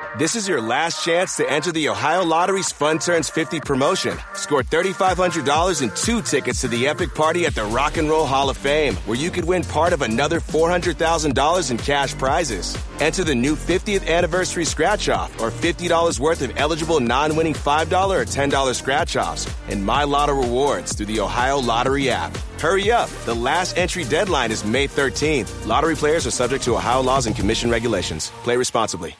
This is your last chance to enter the Ohio Lottery's Fun Turns 50 promotion. Score $3,500 and 2 tickets to the epic party at the Rock and Roll Hall of Fame, where you could win part of another $400,000 in cash prizes. Enter the new 50th anniversary scratch-off or $50 worth of eligible non-winning $5 or $10 scratch-offs and My Lotto rewards through the Ohio Lottery app. Hurry up. The last entry deadline is May 13th. Lottery players are subject to Ohio laws and commission regulations. Play responsibly.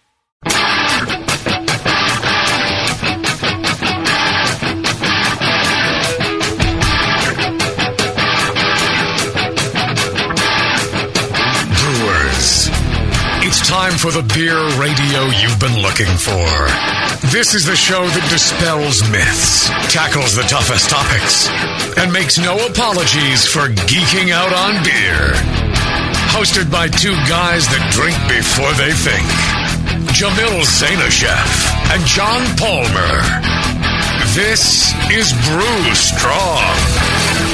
It's time for the beer radio you've been looking for. This is the show that dispels myths, tackles the toughest topics, and makes no apologies for geeking out on beer. Hosted by 2 guys that drink before they think. Jamil Zainasheff and John Palmer. This is Brew Strong.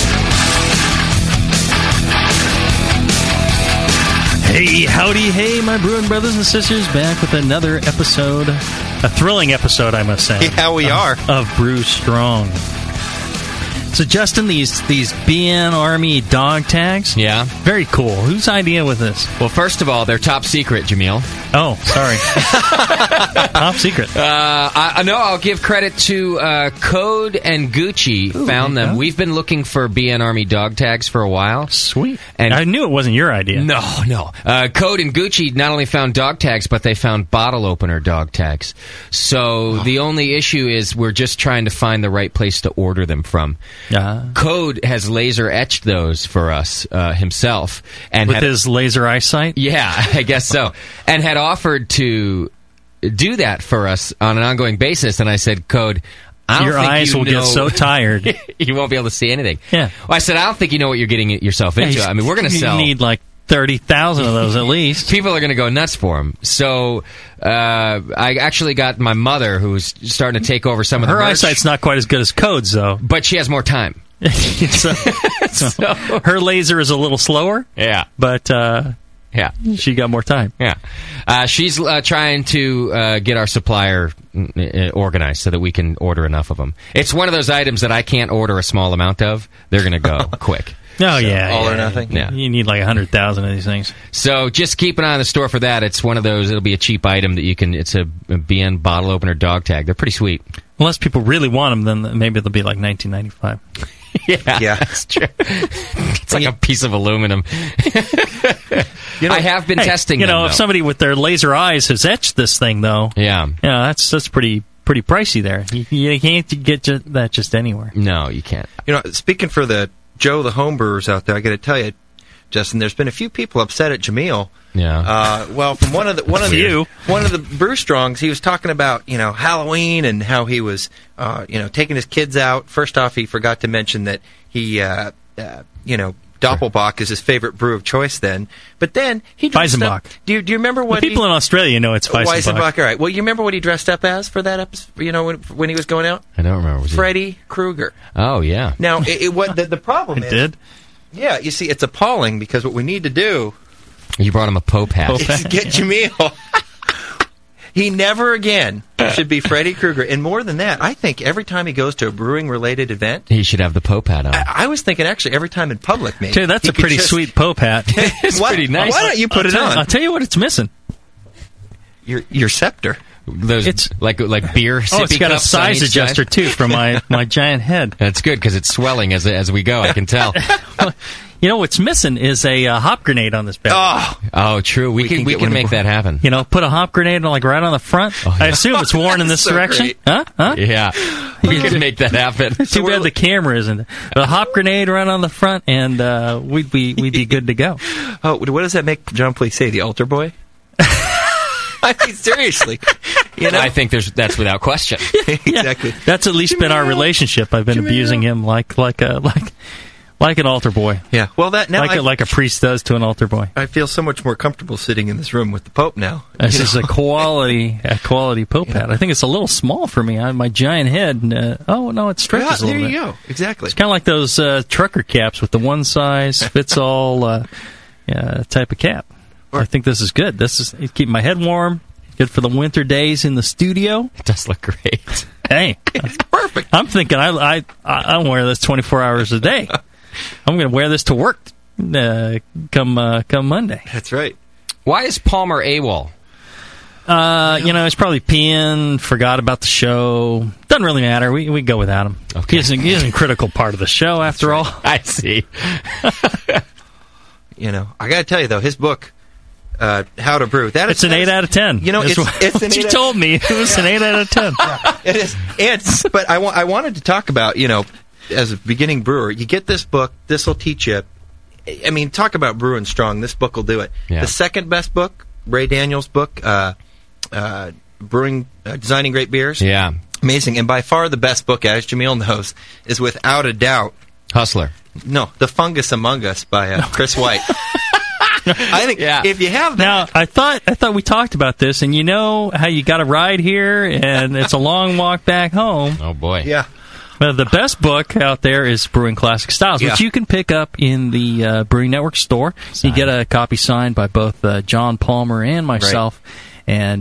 Hey, howdy, hey, my brewing brothers and sisters, back with another episode, a thrilling episode, I must say. Yeah, we are. Of Brew Strong. So, Justin, these BN Army dog tags. Yeah. Very cool. Whose idea was this? Well, first of all, they're top secret, Jamil. Oh, sorry. Top secret. I'll give credit to Code and Gucci. Found them. We've been looking for BN Army dog tags for a while. Sweet. And I knew it wasn't your idea. No. Code and Gucci not only found dog tags, but they found bottle opener dog tags. So the only issue is we're just trying to find the right place to order them from. Code has laser etched those for us himself, and with his laser eyesight. Yeah, I guess so, and had offered to do that for us on an ongoing basis. And I said, Code, I don't your think eyes you will know, get so tired you won't be able to see anything. Yeah. Well, I said, I don't think you know what you're getting yourself into. I mean, we're going to sell. You need like 30,000 of those at least. People are going to go nuts for them. So I actually got my mother, who's starting to take over some of the merch. Her eyesight's not quite as good as Code's, though. But she has more time. so her laser is a little slower. Yeah. But yeah, she got more time. Yeah. She's trying to get our supplier organized so that we can order enough of them. It's one of those items that I can't order a small amount of. They're going to go quick. Oh, so, yeah. All or nothing? Yeah. You need like 100,000 of these things. So just keep an eye on the store for that. It's one of those, it'll be a cheap item that you can, it's a BN bottle opener dog tag. They're pretty sweet. Unless people really want them, then maybe they'll be like $19.95. Yeah, that's true. It's like a piece of aluminum. I have been testing them, if somebody with their laser eyes has etched this thing, though, that's pretty pricey there. You can't get that just anywhere. No, you can't. Speaking for the Joe, the homebrewers out there, I got to tell you, Justin, there's been a few people upset at Jamil. Yeah. Well, from one of the Brew Strongs, he was talking about Halloween and how he was taking his kids out. First off, he forgot to mention that he Doppelbock is his favorite brew of choice. But then he dressed Weizenbach. up. Do you remember what people in Australia know it's Weizenbach? Weizenbach, all right. Well, you remember what he dressed up as for that episode? When he was going out? I don't remember. Freddy Krueger. Oh yeah. Now, the problem is, did. Yeah, you see, it's appalling because what we need to do. You brought him a Pope hat. Is get Jamil. He never again should be Freddy Krueger. And more than that, I think every time he goes to a brewing-related event... he should have the Pope hat on. I was thinking, actually, every time in public, maybe. Dude, that's a pretty sweet Pope hat. It's pretty nice. Why don't you put it on? I'll tell you what it's missing. Your scepter. It's like beer sippy it's got a cups size adjuster, too, for my giant head. That's good, because it's swelling as we go, I can tell. What's missing is a hop grenade on this bed. Oh, true. We can make that happen. Put a hop grenade right on the front. Oh, yeah. I assume it's worn in this direction. Great. Huh? Yeah. We can make that happen. Too bad the camera isn't. But a hop grenade right on the front, and we'd be good to go. Oh, what does that make John, please say? The altar boy? I mean, seriously. I think that's without question. Exactly. That's at least been our relationship. I've been abusing him like an altar boy. Yeah. Well, like a priest does to an altar boy. I feel so much more comfortable sitting in this room with the Pope now. This is a quality Pope hat. I think it's a little small for me. My giant head. It stretches a little bit. There you go. Exactly. It's kind of like those trucker caps with the one size fits all type of cap. I think this is good. This is keeping my head warm. Good for the winter days in the studio. It does look great. Hey, it's perfect. I'm thinking I wear this 24 hours a day. I'm going to wear this to work come Monday. That's right. Why is Palmer AWOL? He's probably peeing, forgot about the show. Doesn't really matter. We go without him. Okay. He's a critical part of the show, after all. I see. I got to tell you, though, his book, How to Brew. It's an 8 out of 10. It's an 8 you told me. It was an 8 out of 10. Yeah, it is. But I wanted to talk about, as a beginning brewer, you get this book, this will teach you. I mean, talk about brewing strong. This book will do it. Yeah. The second best book, Ray Daniels' book, Brewing, Designing Great Beers. Yeah. Amazing. And by far the best book, as Jamil knows, is without a doubt Hustler. No, The Fungus Among Us by Chris White. I think if you have that... Now, I thought we talked about this, and you know how you got a ride here, and it's a long walk back home. Oh, boy. Yeah. The best book out there is Brewing Classic Styles, which you can pick up in the Brewing Network store. You get a copy signed by both John Palmer and myself. Right. And,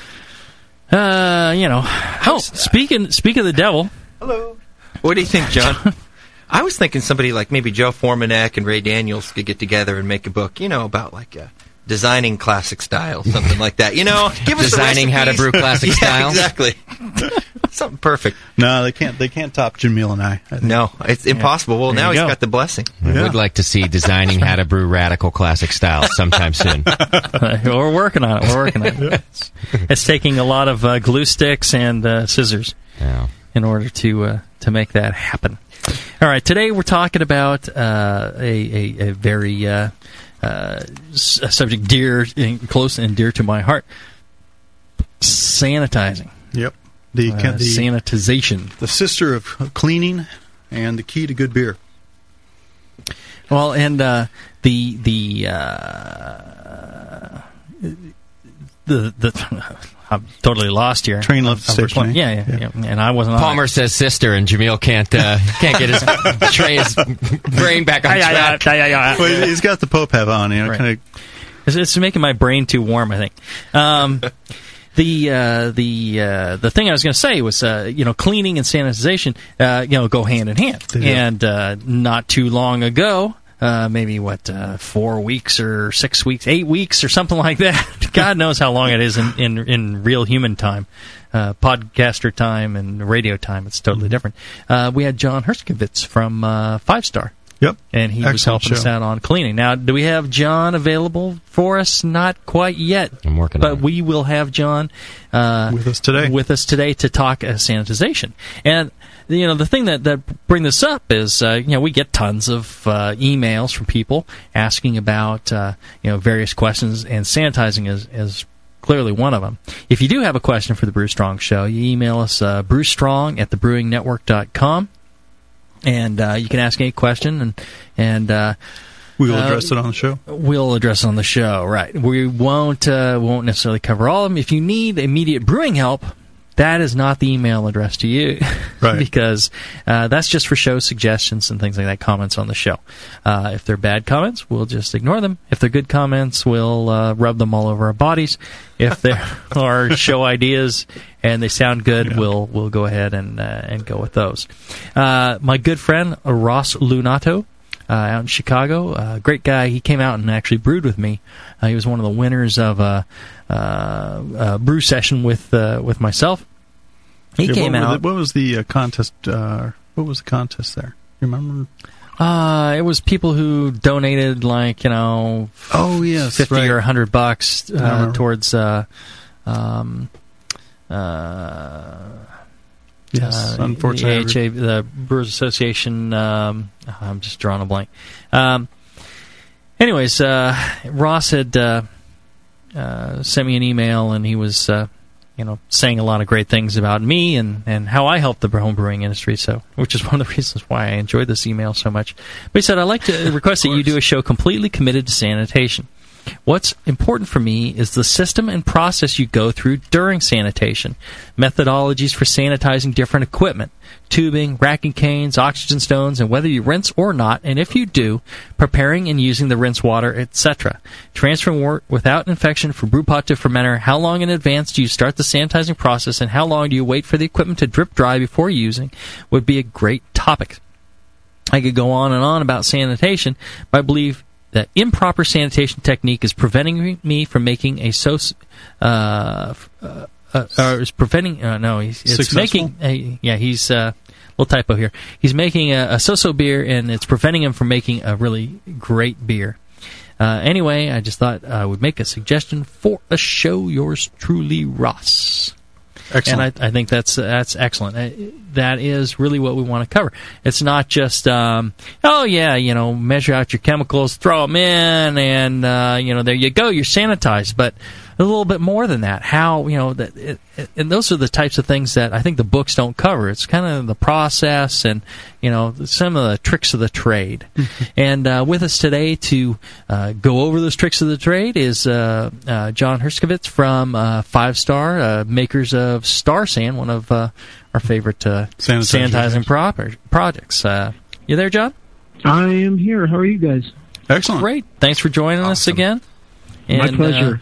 speaking of the devil... Hello. What do you think, John? I was thinking somebody like maybe Joe Formanek and Ray Daniels could get together and make a book, about like designing classic style, something like that. Give us designing how to brew classic style. Exactly. Something perfect. No, they can't. They can't top Jamil and I No, it's impossible. Well, now he's got the blessing. I would like to see designing how to brew radical classic style sometime soon. We're working on it. It's taking a lot of glue sticks and scissors in order to make that happen. All right, today we're talking about a very subject close and dear to my heart: sanitizing. Yep. The sanitization. The sister of cleaning and the key to good beer. Well, and the I'm totally lost here. Train left the station. Yeah. And I wasn't. Palmer says sister, and Jamil can't get his brain back on track. Well, he's got the Pope hat on. Right. Kind of. It's making my brain too warm, I think. The thing I was going to say was, cleaning and sanitization, go hand in hand. And not too long ago, maybe 4 weeks or 6 weeks, 8 weeks or something like that. God knows how long it is in real human time, podcaster time and radio time. It's totally different. We had John Herskovitz from 5 Star. Yep. And he was helping us out on cleaning. Now, do we have John available for us? Not quite yet. I'm working on it. But we will have John with us today to talk sanitization. And the thing that bring this up is we get tons of emails from people asking about various questions, and sanitizing is clearly one of them. If you do have a question for the Brew Strong Show, you email us brewstrong@thebrewingnetwork.com. And you can ask any question, and we'll address it on the show. We'll address it on the show, right? We won't necessarily cover all of them. If you need immediate brewing help, that is not the email address to you, right? Because that's just for show suggestions and things like that, comments on the show. If they're bad comments, we'll just ignore them. If they're good comments, we'll rub them all over our bodies. If there are show ideas and they sound good, we'll go ahead and go with those. My good friend Ross Lunato, out in Chicago, great guy. He came out and actually brewed with me. He was one of the winners of a brew session with myself. He came out. What was the contest? What was the contest there? You remember? It was people who donated, $50 or $100 towards unfortunately, the Brewers Association. I'm just drawing a blank. Anyways, Ross had sent me an email, and he was saying a lot of great things about me and how I help the home brewing industry, which is one of the reasons why I enjoyed this email so much. But he said, I'd like to request that you do a show completely committed to sanitation. What's important for me is the system and process you go through during sanitation, methodologies for sanitizing different equipment, tubing, racking canes, oxygen stones, and whether you rinse or not, and if you do, preparing and using the rinse water, etc. Transferring work without infection from brewpot to fermenter. How long in advance do you start the sanitizing process, and how long do you wait for the equipment to drip dry before using would be a great topic. I could go on and on about sanitation, but I believe that improper sanitation technique is preventing me from making a it's making a, he's little typo here. He's making a so-so beer, and it's preventing him from making a really great beer. Anyway, I just thought I would make a suggestion for a show. Yours truly, Ross. Excellent. And I think that's excellent. That is really what we want to cover. It's not just, measure out your chemicals, throw them in, and, there you go, you're sanitized. But a little bit more than that. How, and those are the types of things that I think the books don't cover. It's kind of the process and, some of the tricks of the trade. And with us today to go over those tricks of the trade is John Herskovitz from 5-Star, makers of Star San, one of our favorite sanitizing projects. You there, John? I am here. How are you guys? Excellent. Great. Thanks for joining us again. And, my pleasure.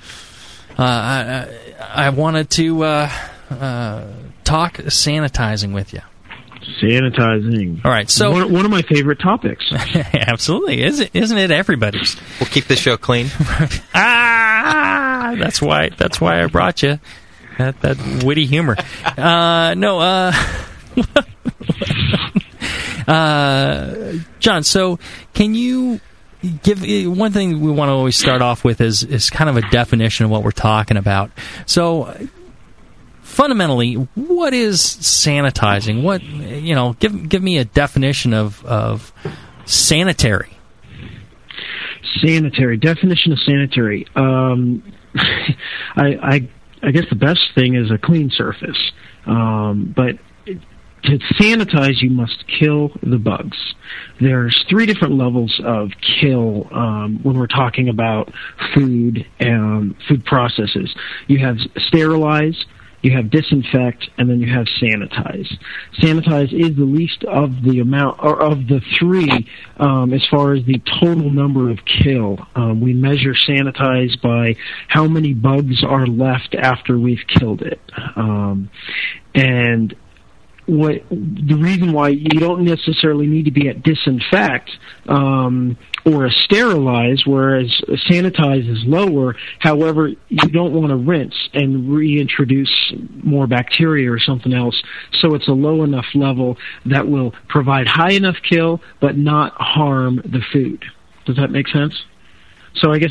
I wanted to talk sanitizing with you. Sanitizing. All right, so one of my favorite topics. Absolutely, isn't it? Everybody's. We'll keep this show clean. That's why I brought you that witty humor. John. So, can you give one thing we want to always start off with is kind of a definition of what we're talking about. So, fundamentally, what is sanitizing? What give me a definition of sanitary. Sanitary definition of sanitary. I guess the best thing is a clean surface, but to sanitize, you must kill the bugs. There's 3 different levels of kill when we're talking about food processes. You have sterilize, you have disinfect, and then you have sanitize. Sanitize is the least of the amount, or of the 3, as far as the total number of kill. We measure sanitize by how many bugs are left after we've killed it. And the reason why you don't necessarily need to be at disinfect or a sterilize, whereas a sanitize is lower. However, you don't want to rinse and reintroduce more bacteria or something else, so it's a low enough level that will provide high enough kill but not harm the food. Does that make sense? So I guess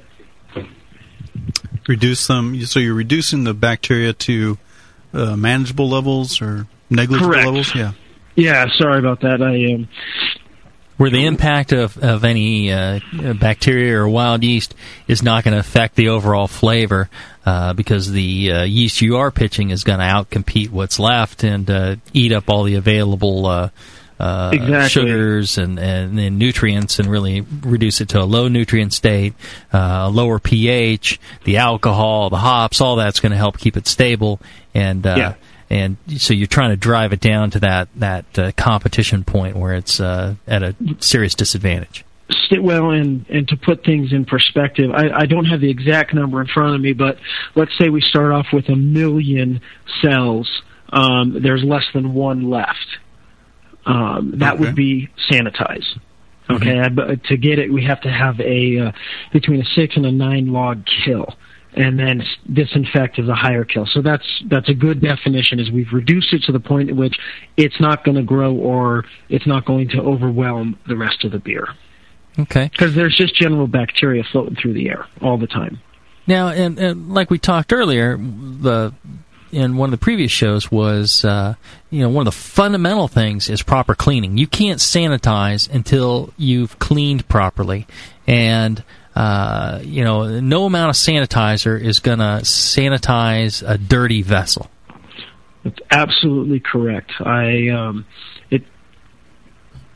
reduce them. So you're reducing the bacteria to manageable levels or negligible Correct. levels? Yeah. Yeah, sorry about that. Where the impact of any bacteria or wild yeast is not going to affect the overall flavor because the yeast you are pitching is going to outcompete what's left and eat up all the available exactly. sugars and nutrients and really reduce it to a low nutrient state, lower pH, the alcohol, the hops, all that's going to help keep it stable. And so you're trying to drive it down to that competition point where it's at a serious disadvantage. Well, and to put things in perspective, I don't have the exact number in front of me, but let's say we start off with 1 million cells. There's less than 1 left. That would be sanitize. Okay, to get it, we have to have between a 6 and a 9 log kill. And then disinfect is a higher kill. So that's a good definition, is we've reduced it to the point at which it's not going to grow or it's not going to overwhelm the rest of the beer. Okay. Because there's just general bacteria floating through the air all the time. Now, and like we talked earlier, in one of the previous shows was, one of the fundamental things is proper cleaning. You can't sanitize until you've cleaned properly. And no amount of sanitizer is going to sanitize a dirty vessel. That's absolutely correct.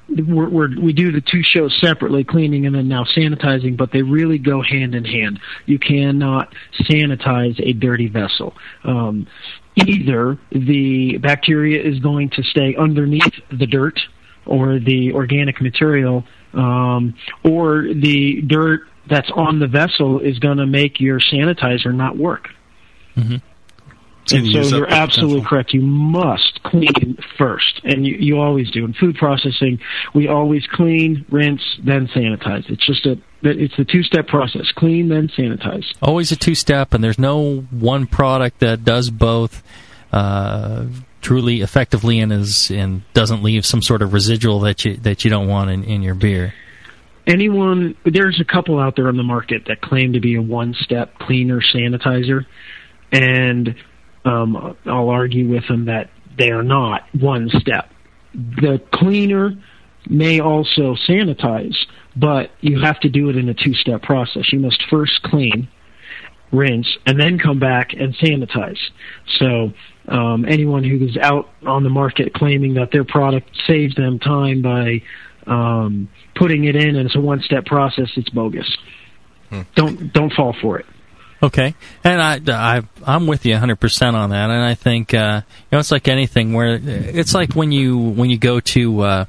we do the two shows separately, cleaning and then now sanitizing, but they really go hand in hand. You cannot sanitize a dirty vessel. Either the bacteria is going to stay underneath the dirt or the organic material, or the dirt that's on the vessel is going to make your sanitizer not work. Mm-hmm. And so you're absolutely correct. You must clean first, and you always do. In food processing, we always clean, rinse, then sanitize. It's a two-step process: clean, then sanitize. Always a two-step, and there's no one product that does both truly effectively and doesn't leave some sort of residual that you don't want in your beer. There's a couple out there on the market that claim to be a one-step cleaner sanitizer, and I'll argue with them that they are not one step. The cleaner may also sanitize, but you have to do it in a two-step process. You must first clean, rinse, and then come back and sanitize. So anyone who is out on the market claiming that their product saves them time by putting it in and it's a one-step process, it's bogus. Don't fall for it. Okay, and I'm with you 100% on that, and I think it's like anything where it's like when you go to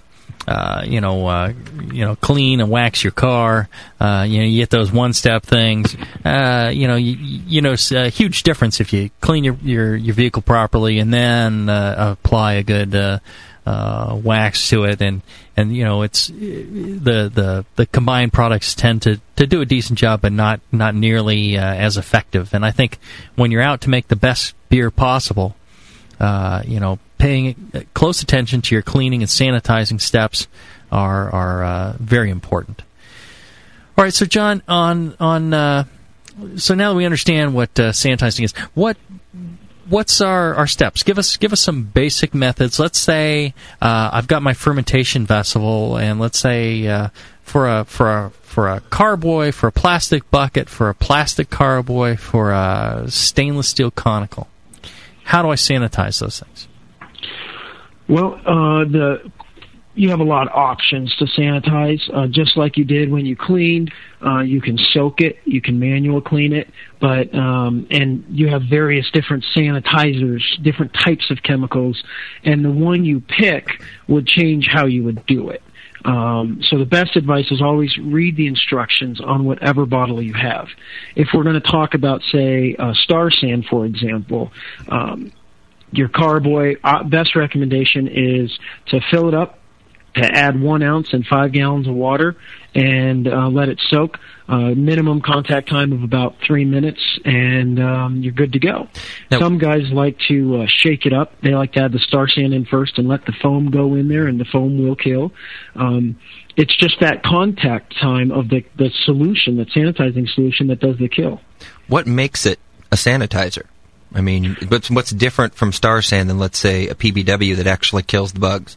clean and wax your car, you get those one-step things. It's a huge difference if you clean your vehicle properly and then apply a good wax to it, and it's the combined products tend to do a decent job, but not nearly as effective. And I think when you're out to make the best beer possible, paying close attention to your cleaning and sanitizing steps are very important. All right, so John, so now that we understand what sanitizing is, what's our steps? Give us some basic methods. Let's say I've got my fermentation vessel, and let's say for a carboy, for a plastic bucket, for a plastic carboy, for a stainless steel conical. How do I sanitize those things? Well, you have a lot of options to sanitize, just like you did when you cleaned. You can soak it, you can manual clean it, but and you have various different sanitizers, different types of chemicals, and the one you pick would change how you would do it. So the best advice is always read the instructions on whatever bottle you have. If we're going to talk about, say, Star San, for example, your carboy, best recommendation is to fill it up, to add 1 ounce and 5 gallons of water, and let it soak. Minimum contact time of about 3 minutes, and you're good to go. Now, some guys like to shake it up. They like to add the Star San in first and let the foam go in there, and the foam will kill. It's just that contact time of the solution, the sanitizing solution, that does the kill. What makes it a sanitizer? I mean, what's different from Star San than, let's say, a PBW that actually kills the bugs?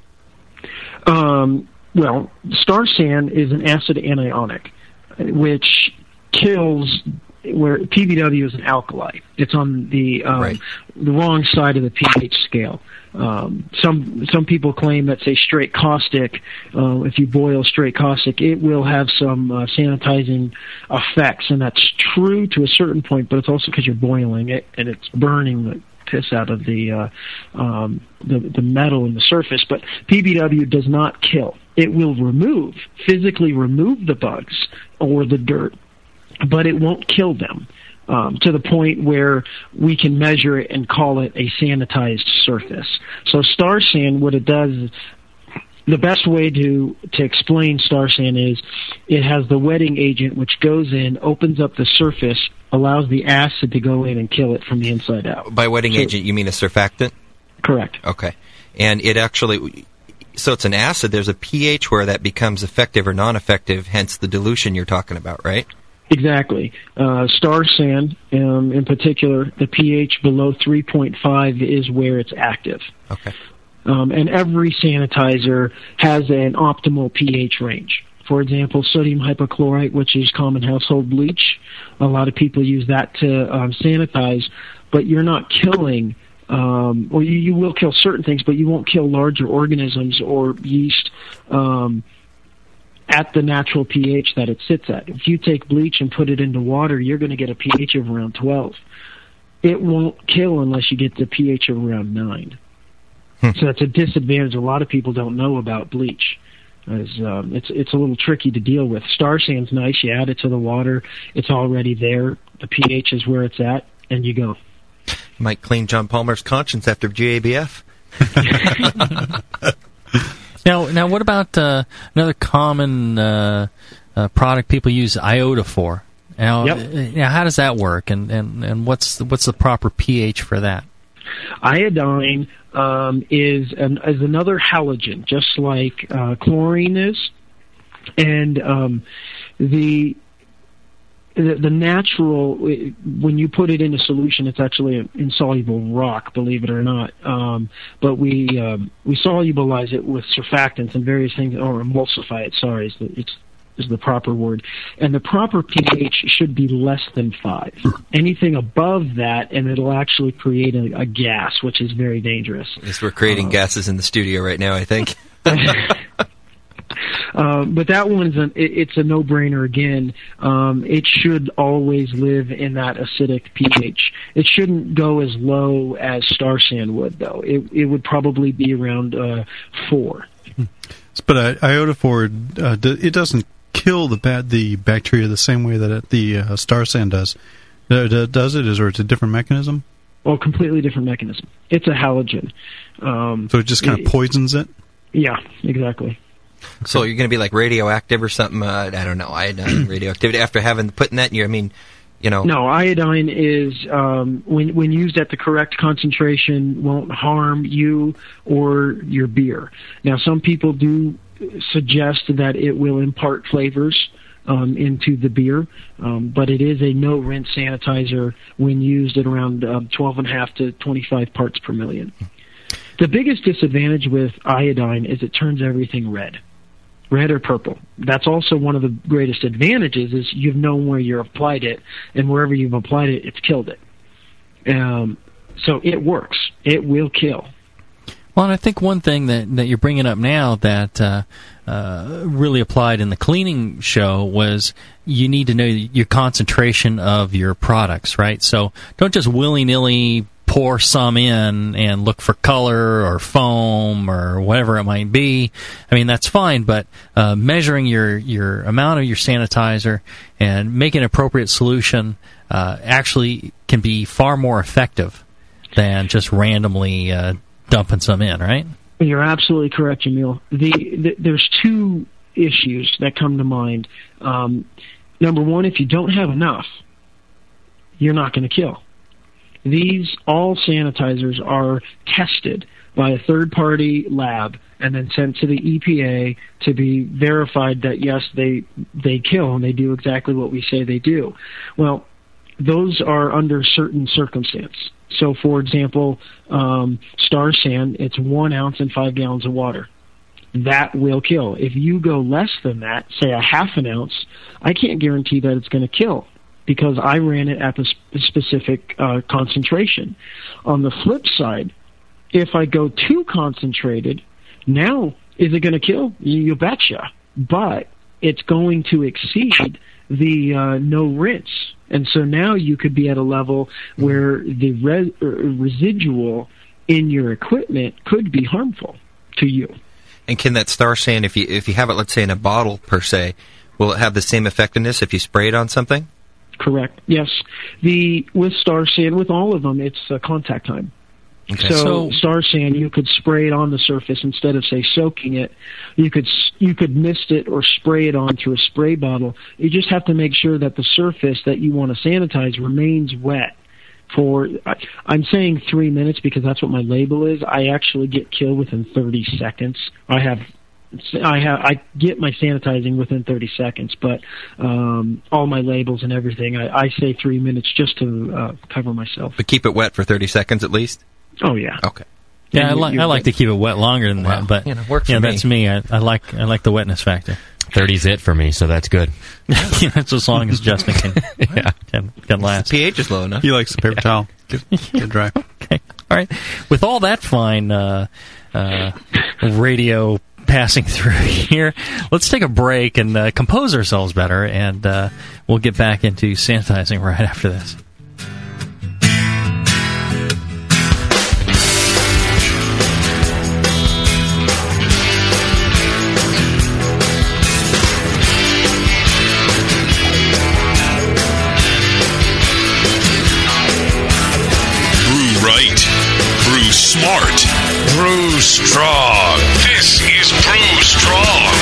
Well, Star San is an acid anionic, which kills, where PBW is an alkali. It's on the wrong side of the pH scale. Some people claim that, say, straight caustic, if you boil straight caustic, it will have some sanitizing effects, and that's true to a certain point, but it's also because you're boiling it and it's burning the piss out of the metal in the surface. But PBW does not kill. It will physically remove the bugs or the dirt, but it won't kill them to the point where we can measure it and call it a sanitized surface. So Star San, what it does, the best way to explain Star San is it has the wetting agent which goes in, opens up the surface, allows the acid to go in and kill it from the inside out. By wetting agent, you mean a surfactant? Correct. Okay. And it actually, so it's an acid, there's a pH where that becomes effective or non-effective, hence the dilution you're talking about, right? Exactly. Star San, in particular, the pH below 3.5 is where it's active. Okay. And every sanitizer has an optimal pH range. For example, sodium hypochlorite, which is common household bleach, a lot of people use that to sanitize, but you're not killing or you will kill certain things, but you won't kill larger organisms or yeast at the natural pH that it sits at. If you take bleach and put it into water, you're going to get a pH of around 12. It won't kill unless you get the pH of around 9. So that's a disadvantage a lot of people don't know about bleach. It's a little tricky to deal with. Star sand's nice. You add it to the water. It's already there. The pH is where it's at, and you go. Might clean John Palmer's conscience after GABF. Now, what about another common product people use, iodophor? Now, how does that work, and what's the proper pH for that? Iodine is another halogen, just like chlorine is, and the natural, when you put it in a solution, it's actually an insoluble rock, believe it or not. But we solubilize it with surfactants and various things, or emulsify it. Sorry, is the proper word. And the proper pH should be less than 5. Anything above that, and it'll actually create a gas, which is very dangerous. Yes, we're creating gases in the studio right now, I think. But that one's it's a no-brainer again. It should always live in that acidic pH. It shouldn't go as low as star sand would, though. It would probably be around 4. But iodophor, it doesn't kill the bacteria the same way that the star sand does. Does it? Or it's a different mechanism? Well, completely different mechanism. It's a halogen. So it just kind of poisons it? Yeah, exactly. So you're going to be like radioactive or something? I don't know, iodine radioactivity after putting that in your, No, iodine is, when used at the correct concentration, won't harm you or your beer. Now, some people do suggest that it will impart flavors into the beer, but it is a no-rinse sanitizer when used at around 12.5 to 25 parts per million. The biggest disadvantage with iodine is it turns everything red or purple. That's also one of the greatest advantages is you've known where you've applied it, and wherever you've applied it, it's killed it. So it works. It will kill. Well, and I think one thing that you're bringing up now that really applied in the cleaning show was you need to know your concentration of your products, right? So don't just willy-nilly pour some in and look for color or foam or whatever it might be. I mean, that's fine, but measuring your amount of your sanitizer and making an appropriate solution actually can be far more effective than just randomly dumping some in, right? You're absolutely correct, Jamil. There's two issues that come to mind. Number one, if you don't have enough, you're not going to kill. All sanitizers are tested by a third-party lab and then sent to the EPA to be verified that, yes, they kill and they do exactly what we say they do. Well, those are under certain circumstance. So, for example, star sand, it's 1 ounce in 5 gallons of water. That will kill. If you go less than that, say a half an ounce, I can't guarantee that it's going to kill, because I ran it at the specific concentration. On the flip side, if I go too concentrated, now, is it going to kill? You betcha. But it's going to exceed the no rinse. And so now you could be at a level where the residual in your equipment could be harmful to you. And can that star sand, if you have it, let's say, in a bottle per se, will it have the same effectiveness if you spray it on something? Correct. Yes. With star sand, with all of them, it's contact time. Okay. So star sand, you could spray it on the surface instead of, say, soaking it. You could mist it or spray it on through a spray bottle. You just have to make sure that the surface that you want to sanitize remains wet. I'm saying 3 minutes because that's what my label is. I actually get killed within 30 seconds. I get my sanitizing within 30 seconds, but all my labels and everything, I say 3 minutes just to cover myself. But keep it wet for 30 seconds at least? Oh, yeah. Okay. Yeah, I like to keep it wet longer than that, but works for me. That's me. I like the wetness factor. 30's it for me, so that's good. That's as long as Justin can last. The pH is low enough. He likes the paper towel. Get dry. Okay. All right. With all that fine radio passing through here, let's take a break and compose ourselves better, and we'll get back into sanitizing right after this. Smart. Brew Strong. This is Brew Strong.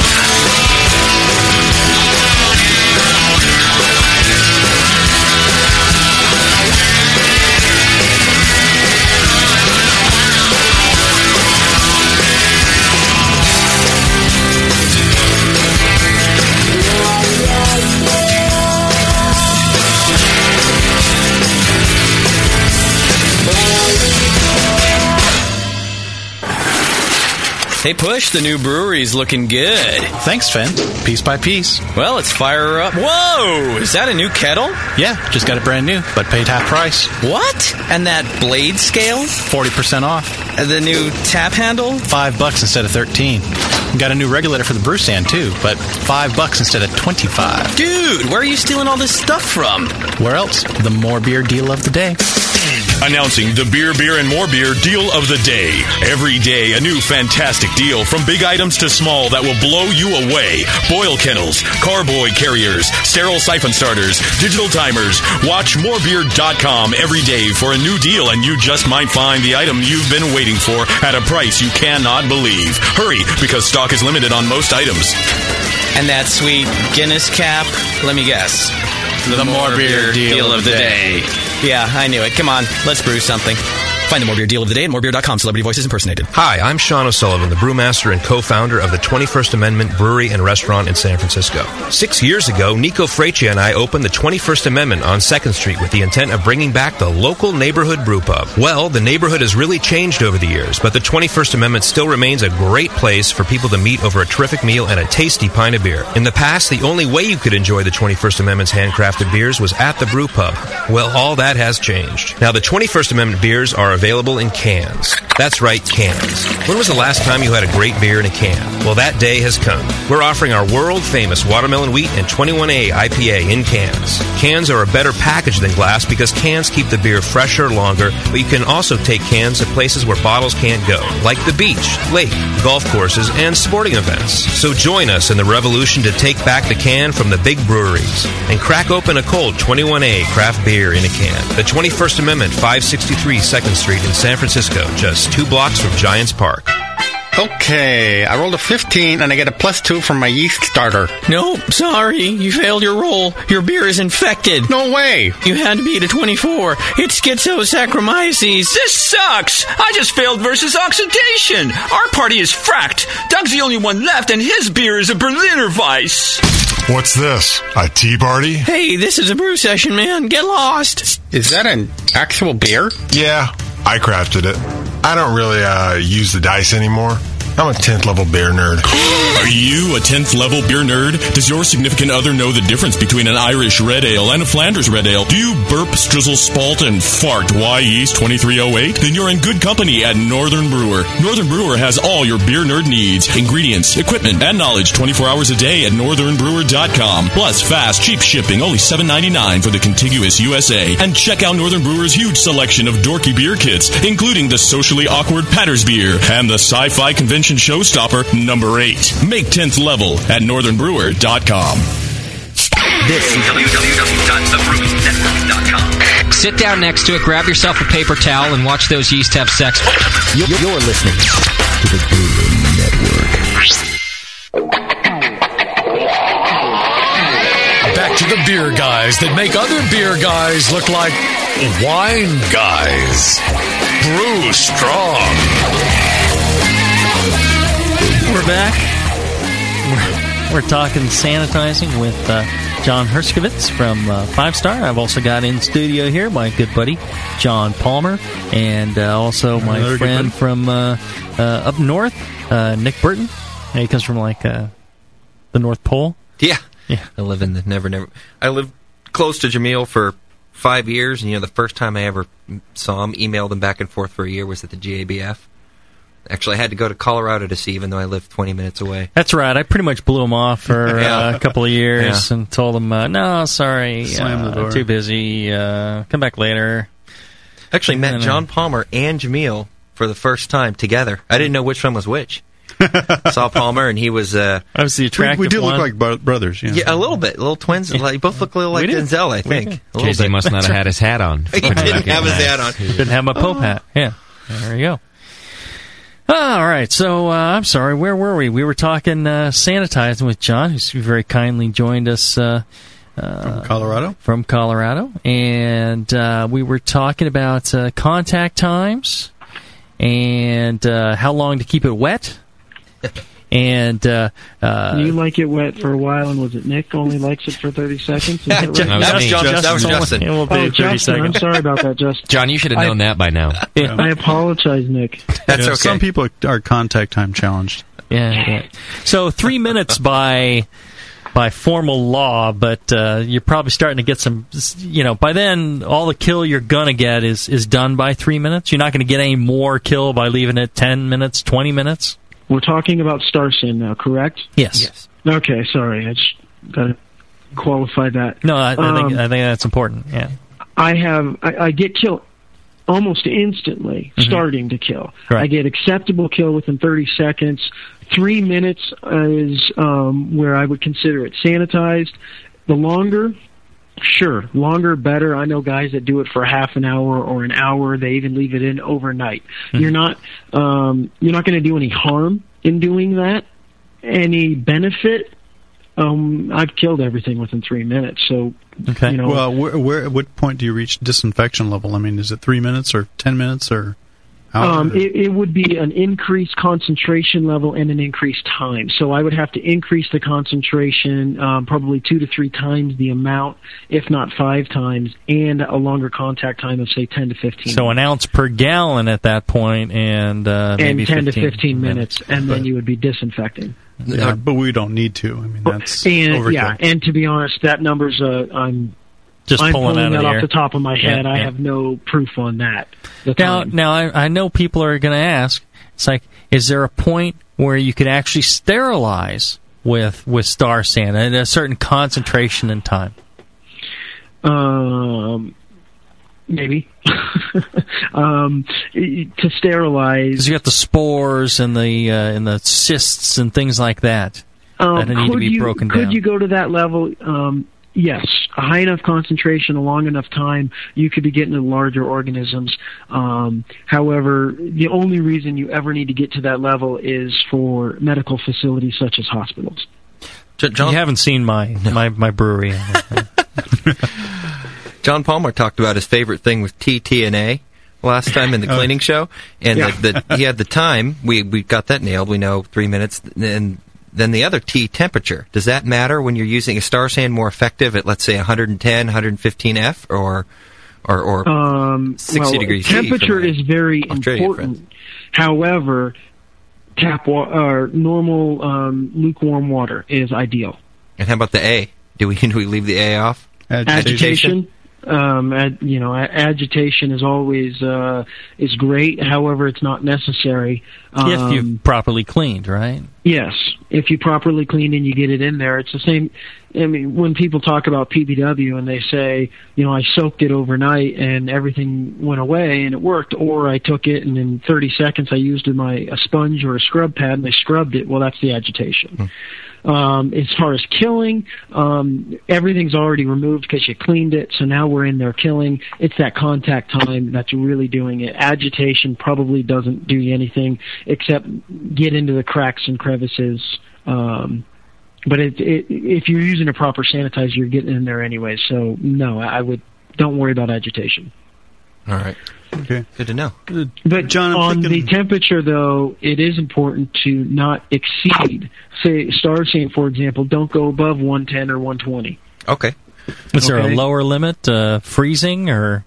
Hey, Push, the new brewery's looking good. Thanks, Finn. Piece by piece. Well, let's fire her up. Whoa! Is that a new kettle? Yeah, just got it brand new, but paid half price. What? And that blade scale? 40% off. The new tap handle? $5 instead of $13. Got a new regulator for the brew stand, too, but $5 instead of $25. Dude, where are you stealing all this stuff from? Where else? The More Beer deal of the day. Announcing the Beer, and More Beer deal of the day. Every day, a new fantastic deal from big items to small that will blow you away. Boil kettles, carboy carriers, sterile siphon starters, digital timers. Watch morebeer.com every day for a new deal, and you just might find the item you've been waiting for at a price you cannot believe. Hurry, because stock is limited on most items. And that sweet Guinness cap, let me guess. The More Beer deal of the day. Yeah, I knew it. Come on, let's brew something. Find the More Beer deal of the day at morebeer.com. Celebrity voices impersonated. Hi, I'm Sean O'Sullivan, the brewmaster and co-founder of the 21st Amendment Brewery and Restaurant in San Francisco. 6 years ago, Nico Freccia and I opened the 21st Amendment on 2nd Street with the intent of bringing back the local neighborhood brew pub. Well, the neighborhood has really changed over the years, but the 21st Amendment still remains a great place for people to meet over a terrific meal and a tasty pint of beer. In the past, the only way you could enjoy the 21st Amendment's handcrafted beers was at the brew pub. Well, all that has changed. Now, the 21st Amendment beers are available in cans. That's right, cans. When was the last time you had a great beer in a can? Well, that day has come. We're offering our world-famous Watermelon Wheat and 21A IPA in cans. Cans are a better package than glass because cans keep the beer fresher longer, but you can also take cans to places where bottles can't go, like the beach, lake, golf courses, and sporting events. So join us in the revolution to take back the can from the big breweries and crack open a cold 21A craft beer in a can. The 21st Amendment, 563 2nd Street in San Francisco, just 2 blocks from Giants Park. Okay, I rolled a 15 and I get a +2 from my yeast starter. No, sorry, you failed your roll. Your beer is infected. No way. You had to beat a 24. It's Schizosaccharomyces. This sucks. I just failed versus oxidation. Our party is fracked. Doug's the only one left and his beer is a Berliner Weiss. What's this? A tea party? Hey, this is a brew session, man. Get lost. Is that an actual beer? Yeah, I crafted it. I don't really use the dice anymore. I'm a 10th level beer nerd. Are you a 10th level beer nerd? Does your significant other know the difference between an Irish red ale and a Flanders red ale? Do you burp, strizzle, spalt, and fart Y Yeast 2308? Then you're in good company at Northern Brewer. Northern Brewer has all your beer nerd needs, ingredients, equipment, and knowledge 24 hours a day at northernbrewer.com. Plus fast, cheap shipping, only $7.99 for the contiguous USA. And check out Northern Brewer's huge selection of dorky beer kits, including the socially awkward Patters beer and the sci-fi convention showstopper number 8. Make 10th level at northernbrewer.com. This is www.thebrewingnetwork.com. Sit down next to it, grab yourself a paper towel, and watch those yeast have sex. You're listening to the Brewing Network. Back to the beer guys that make other beer guys look like wine guys. Brew Strong. We're back. We're talking sanitizing with John Herskovitz from 5 Star. I've also got in studio here my good buddy John Palmer, and also my friend from up north, Nick Burton. He comes from like the North Pole. Yeah. I live in the never. I lived close to Jameel for 5 years, and the first time I ever saw him, emailed him back and forth for a year, was at the GABF. Actually, I had to go to Colorado to see, even though I lived 20 minutes away. That's right. I pretty much blew him off for a couple of years and told him, no, sorry, Slam the door. too busy, come back later. Actually met John Palmer and Jamil for the first time together. I didn't know which one was which. Saw Palmer, and he was... I was the attractive we do one. look like brothers. Yeah, a little bit. Little twins. Like, both look a little like Denzel, I think. JC must not have had his hat on. He didn't have his hat on. Didn't have my Pope hat. Yeah. There you go. All right, so I'm sorry, where were we? We were talking sanitizing with John, who's very kindly joined us from Colorado. From Colorado, and we were talking about contact times and how long to keep it wet. And you like it wet for a while, and was it Nick only likes it for 30 seconds? That was Justin. It will be 30 Justin, seconds. I'm sorry about that, Justin. John, you should have known that by now. I apologize, Nick. That's okay. Some people are contact time challenged. Yeah. So 3 minutes by formal law, but you're probably starting to get some. By then, all the kill you're gonna get is done by 3 minutes. You're not going to get any more kill by leaving it 10 minutes, 20 minutes. We're talking about Star Sand now, correct? Yes. Okay, sorry. I just got to qualify that. No, I think that's important. Yeah. I get killed almost instantly, starting to kill. Right. I get acceptable kill within 30 seconds. 3 minutes is where I would consider it sanitized. The longer, sure, longer better. I know guys that do it for half an hour or an hour. They even leave it in overnight. You're not going to do any harm in doing that. Any benefit? I've killed everything within 3 minutes. So, okay. Well, where at what point do you reach disinfection level? I mean, is it 3 minutes or 10 minutes or? It would be an increased concentration level and an increased time. So I would have to increase the concentration probably 2 to 3 times the amount, if not 5 times, and a longer contact time of, say, 10 to 15 So an ounce per gallon at that point, and maybe 10 to 15 minutes, and then you would be disinfecting. Yeah, but we don't need to. I mean, that's overkill. Yeah, and to be honest, that number's I'm pulling that off the top of my head. I have no proof on that. Now, I know people are going to ask, it's like, is there a point where you could actually sterilize with Star Sand at a certain concentration and time? Maybe. To sterilize, because you got the spores and the cysts and things like that that need to be broken down. Could you go to that level? Yes, a high enough concentration, a long enough time, you could be getting to larger organisms. However, the only reason you ever need to get to that level is for medical facilities such as hospitals. John, you haven't seen my brewery. John Palmer talked about his favorite thing with TTNA last time in the cleaning show, and he had the time. We got that nailed. We know 3 minutes, and then the other T, temperature. Does that matter when you're using a Star Sand more effective at, let's say, 110, 115 F, or 60 degrees C? Temperature is very important. However, normal lukewarm water is ideal. And how about the A? Do we leave the A off? Agitation. Agitation is always is great. However, it's not necessary if you've properly cleaned, right? Yes, if you properly clean and you get it in there, it's the same. I mean, when people talk about PBW and they say, I soaked it overnight and everything went away and it worked, or I took it and in 30 seconds I used a sponge or a scrub pad and I scrubbed it. Well, that's the agitation. As far as killing, everything's already removed because you cleaned it, so now we're in there killing. It's that contact time that's really doing it. Agitation probably doesn't do you anything except get into the cracks and crevices. But if you're using a proper sanitizer, you're getting in there anyway. So no, don't worry about agitation. All right. Okay. Good to know. But John, on the temperature, though, it is important to not exceed. Say, Star Sand, for example, don't go above 110 or 120. Okay. Is there a lower limit, freezing, or?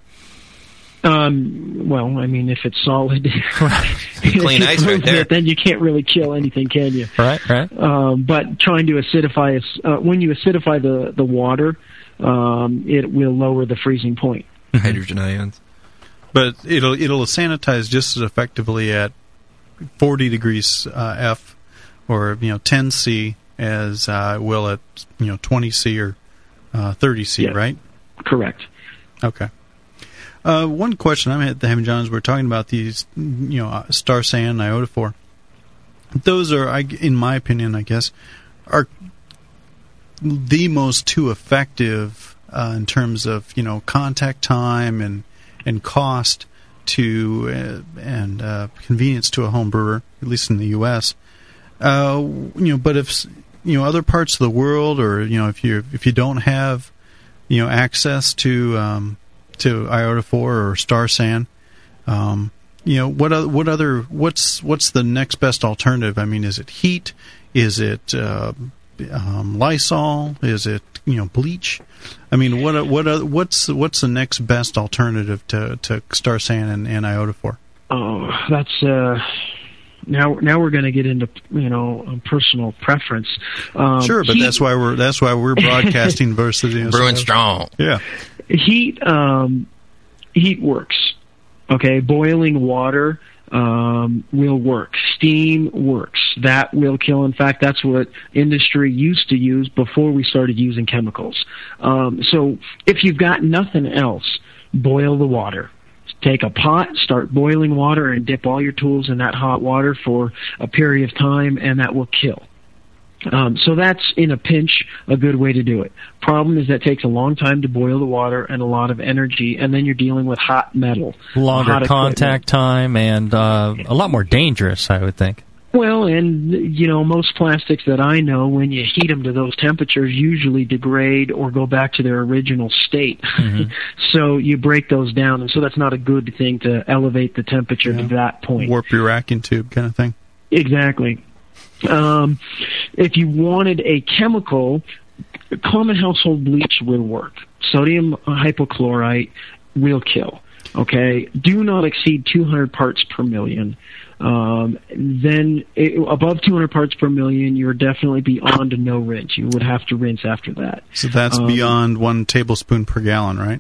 Well, I mean, if it's solid, clean ice right there, then you can't really kill anything, can you? Right. But trying to acidify when you acidify the water, it will lower the freezing point. Hydrogen ions. But it'll sanitize just as effectively at 40 degrees F or 10 C as it will at 20 C or 30 C, yes. Right? Correct. Okay. One question I'm having, John, is we're talking about these, Star San, iodophore. Those are, in my opinion, I guess, are the most two effective in terms of contact time and cost to and convenience to a home brewer, at least in the U.S. But if other parts of the world, or if you don't have access to iodophore or Star San, what's the next best alternative? I mean, is it heat? Is it Lysol? Is it bleach? I mean, what's the next best alternative to Star San and iodophore? Oh, that's now we're going to get into personal preference. Sure, but that's why we're broadcasting versus Brewing Strong. Yeah, heat works. Okay, boiling water will work. Steam works. That will kill. In fact, that's what industry used to use before we started using chemicals. So if you've got nothing else, boil the water. Take a pot, start boiling water, and dip all your tools in that hot water for a period of time, and that will kill. So that's, in a pinch, a good way to do it. Problem is that takes a long time to boil the water and a lot of energy, and then you're dealing with hot metal. Longer hot contact time and a lot more dangerous, I would think. Well, and, most plastics that I know, when you heat them to those temperatures, usually degrade or go back to their original state. Mm-hmm. So you break those down, and so that's not a good thing to elevate the temperature to that point. Warp your racking tube kind of thing. Exactly. If you wanted a chemical, common household bleach will work. Sodium hypochlorite will kill. Okay? Do not exceed 200 parts per million. Then above 200 parts per million, you're definitely beyond a no rinse. You would have to rinse after that. So that's beyond 1 tablespoon per gallon, right?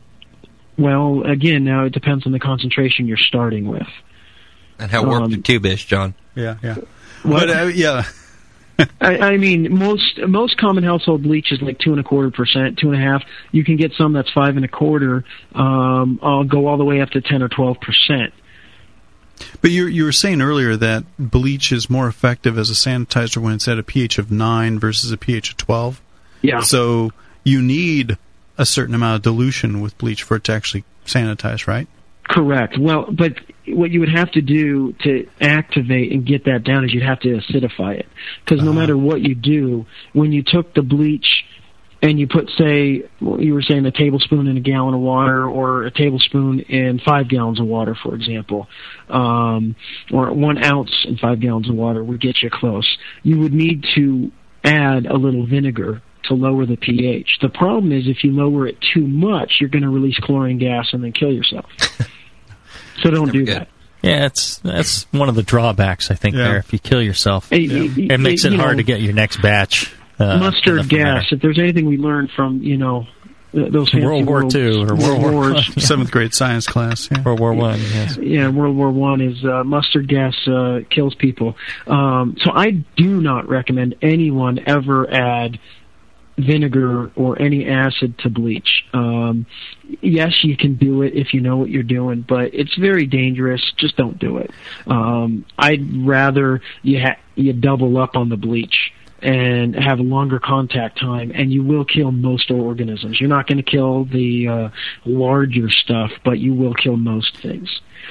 Well, again, now it depends on the concentration you're starting with. And how warped the tube is, John. Yeah. What? But, yeah. I mean, most common household bleach is like 2.25%, 2.5%. You can get some that's 5.25%. I'll go all the way up to 10 or 12%. But you were saying earlier that bleach is more effective as a sanitizer when it's at a pH of 9 versus a pH of 12. Yeah. So you need a certain amount of dilution with bleach for it to actually sanitize, right? Correct. Well, but what you would have to do to activate and get that down is you'd have to acidify it. Because no matter what you do, when you took the bleach and you put, say, you were saying a tablespoon in a gallon of water, or a tablespoon in 5 gallons of water, for example, or 1 ounce in 5 gallons of water would get you close. You would need to add a little vinegar to lower the pH. The problem is if you lower it too much, you're going to release chlorine gas and then kill yourself. So don't do that. Yeah, that's one of the drawbacks, I think, there. If you kill yourself, it makes it hard to get your next batch. Mustard gas. If there's anything we learned from, those fancy World War II or World War Wars. 7th grade science class. Yeah. World War I, yes. Yeah, World War I is mustard gas kills people. So I do not recommend anyone ever add vinegar or any acid to bleach. Yes, you can do it if you know what you're doing, but it's very dangerous. Just don't do it. I'd rather you double up on the bleach and have a longer contact time, and you will kill most organisms. You're not going to kill the larger stuff, but you will kill most things.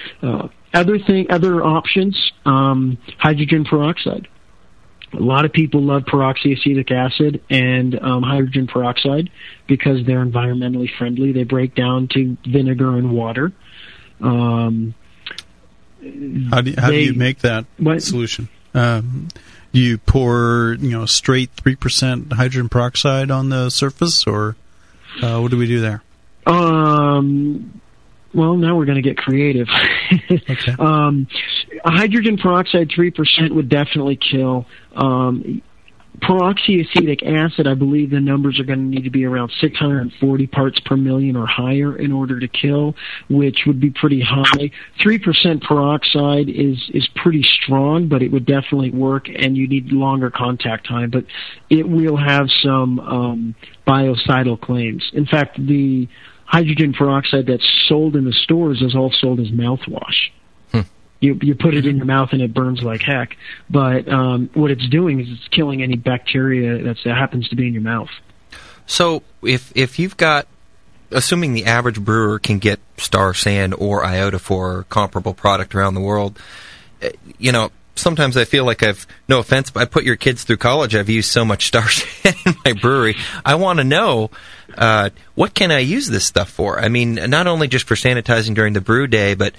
Other options, hydrogen peroxide. A lot of people love peroxyacetic acid and hydrogen peroxide because they're environmentally friendly. They break down to vinegar and water. How do you make that solution? You pour straight 3% hydrogen peroxide on the surface, or what do we do there? Well, now we're going to get creative. Okay. Hydrogen peroxide 3% would definitely kill. Peroxyacetic acid, I believe the numbers are going to need to be around 640 parts per million or higher in order to kill, which would be pretty high. 3% peroxide is pretty strong, but it would definitely work, and you need longer contact time. But it will have some biocidal claims. In fact, the hydrogen peroxide that's sold in the stores is all sold as mouthwash. You put it in your mouth and it burns like heck, but what it's doing is it's killing any bacteria that happens to be in your mouth. So if you've got, assuming the average brewer can get Star San or iodophor or comparable product around the world, sometimes I feel like no offense, but I put your kids through college, I've used so much Star San in my brewery. I want to know, what can I use this stuff for? I mean, not only just for sanitizing during the brew day, but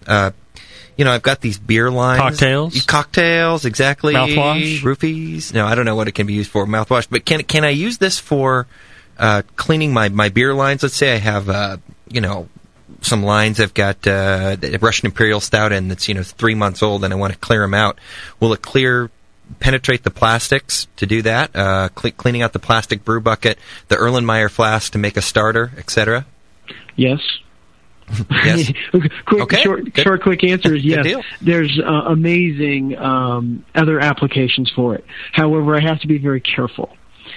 I've got these beer lines. Cocktails, exactly. Mouthwash? Roofies. No, I don't know what it can be used for, mouthwash. But can I use this for cleaning my beer lines? Let's say I have, some lines I've got Russian Imperial Stout in that's, 3 months old and I want to clear them out. Will it penetrate the plastics to do that? Cleaning out the plastic brew bucket, the Erlenmeyer flask to make a starter, etc.? Yes. Yes. Quick answer is yes. There's amazing other applications for it. However, I have to be very careful.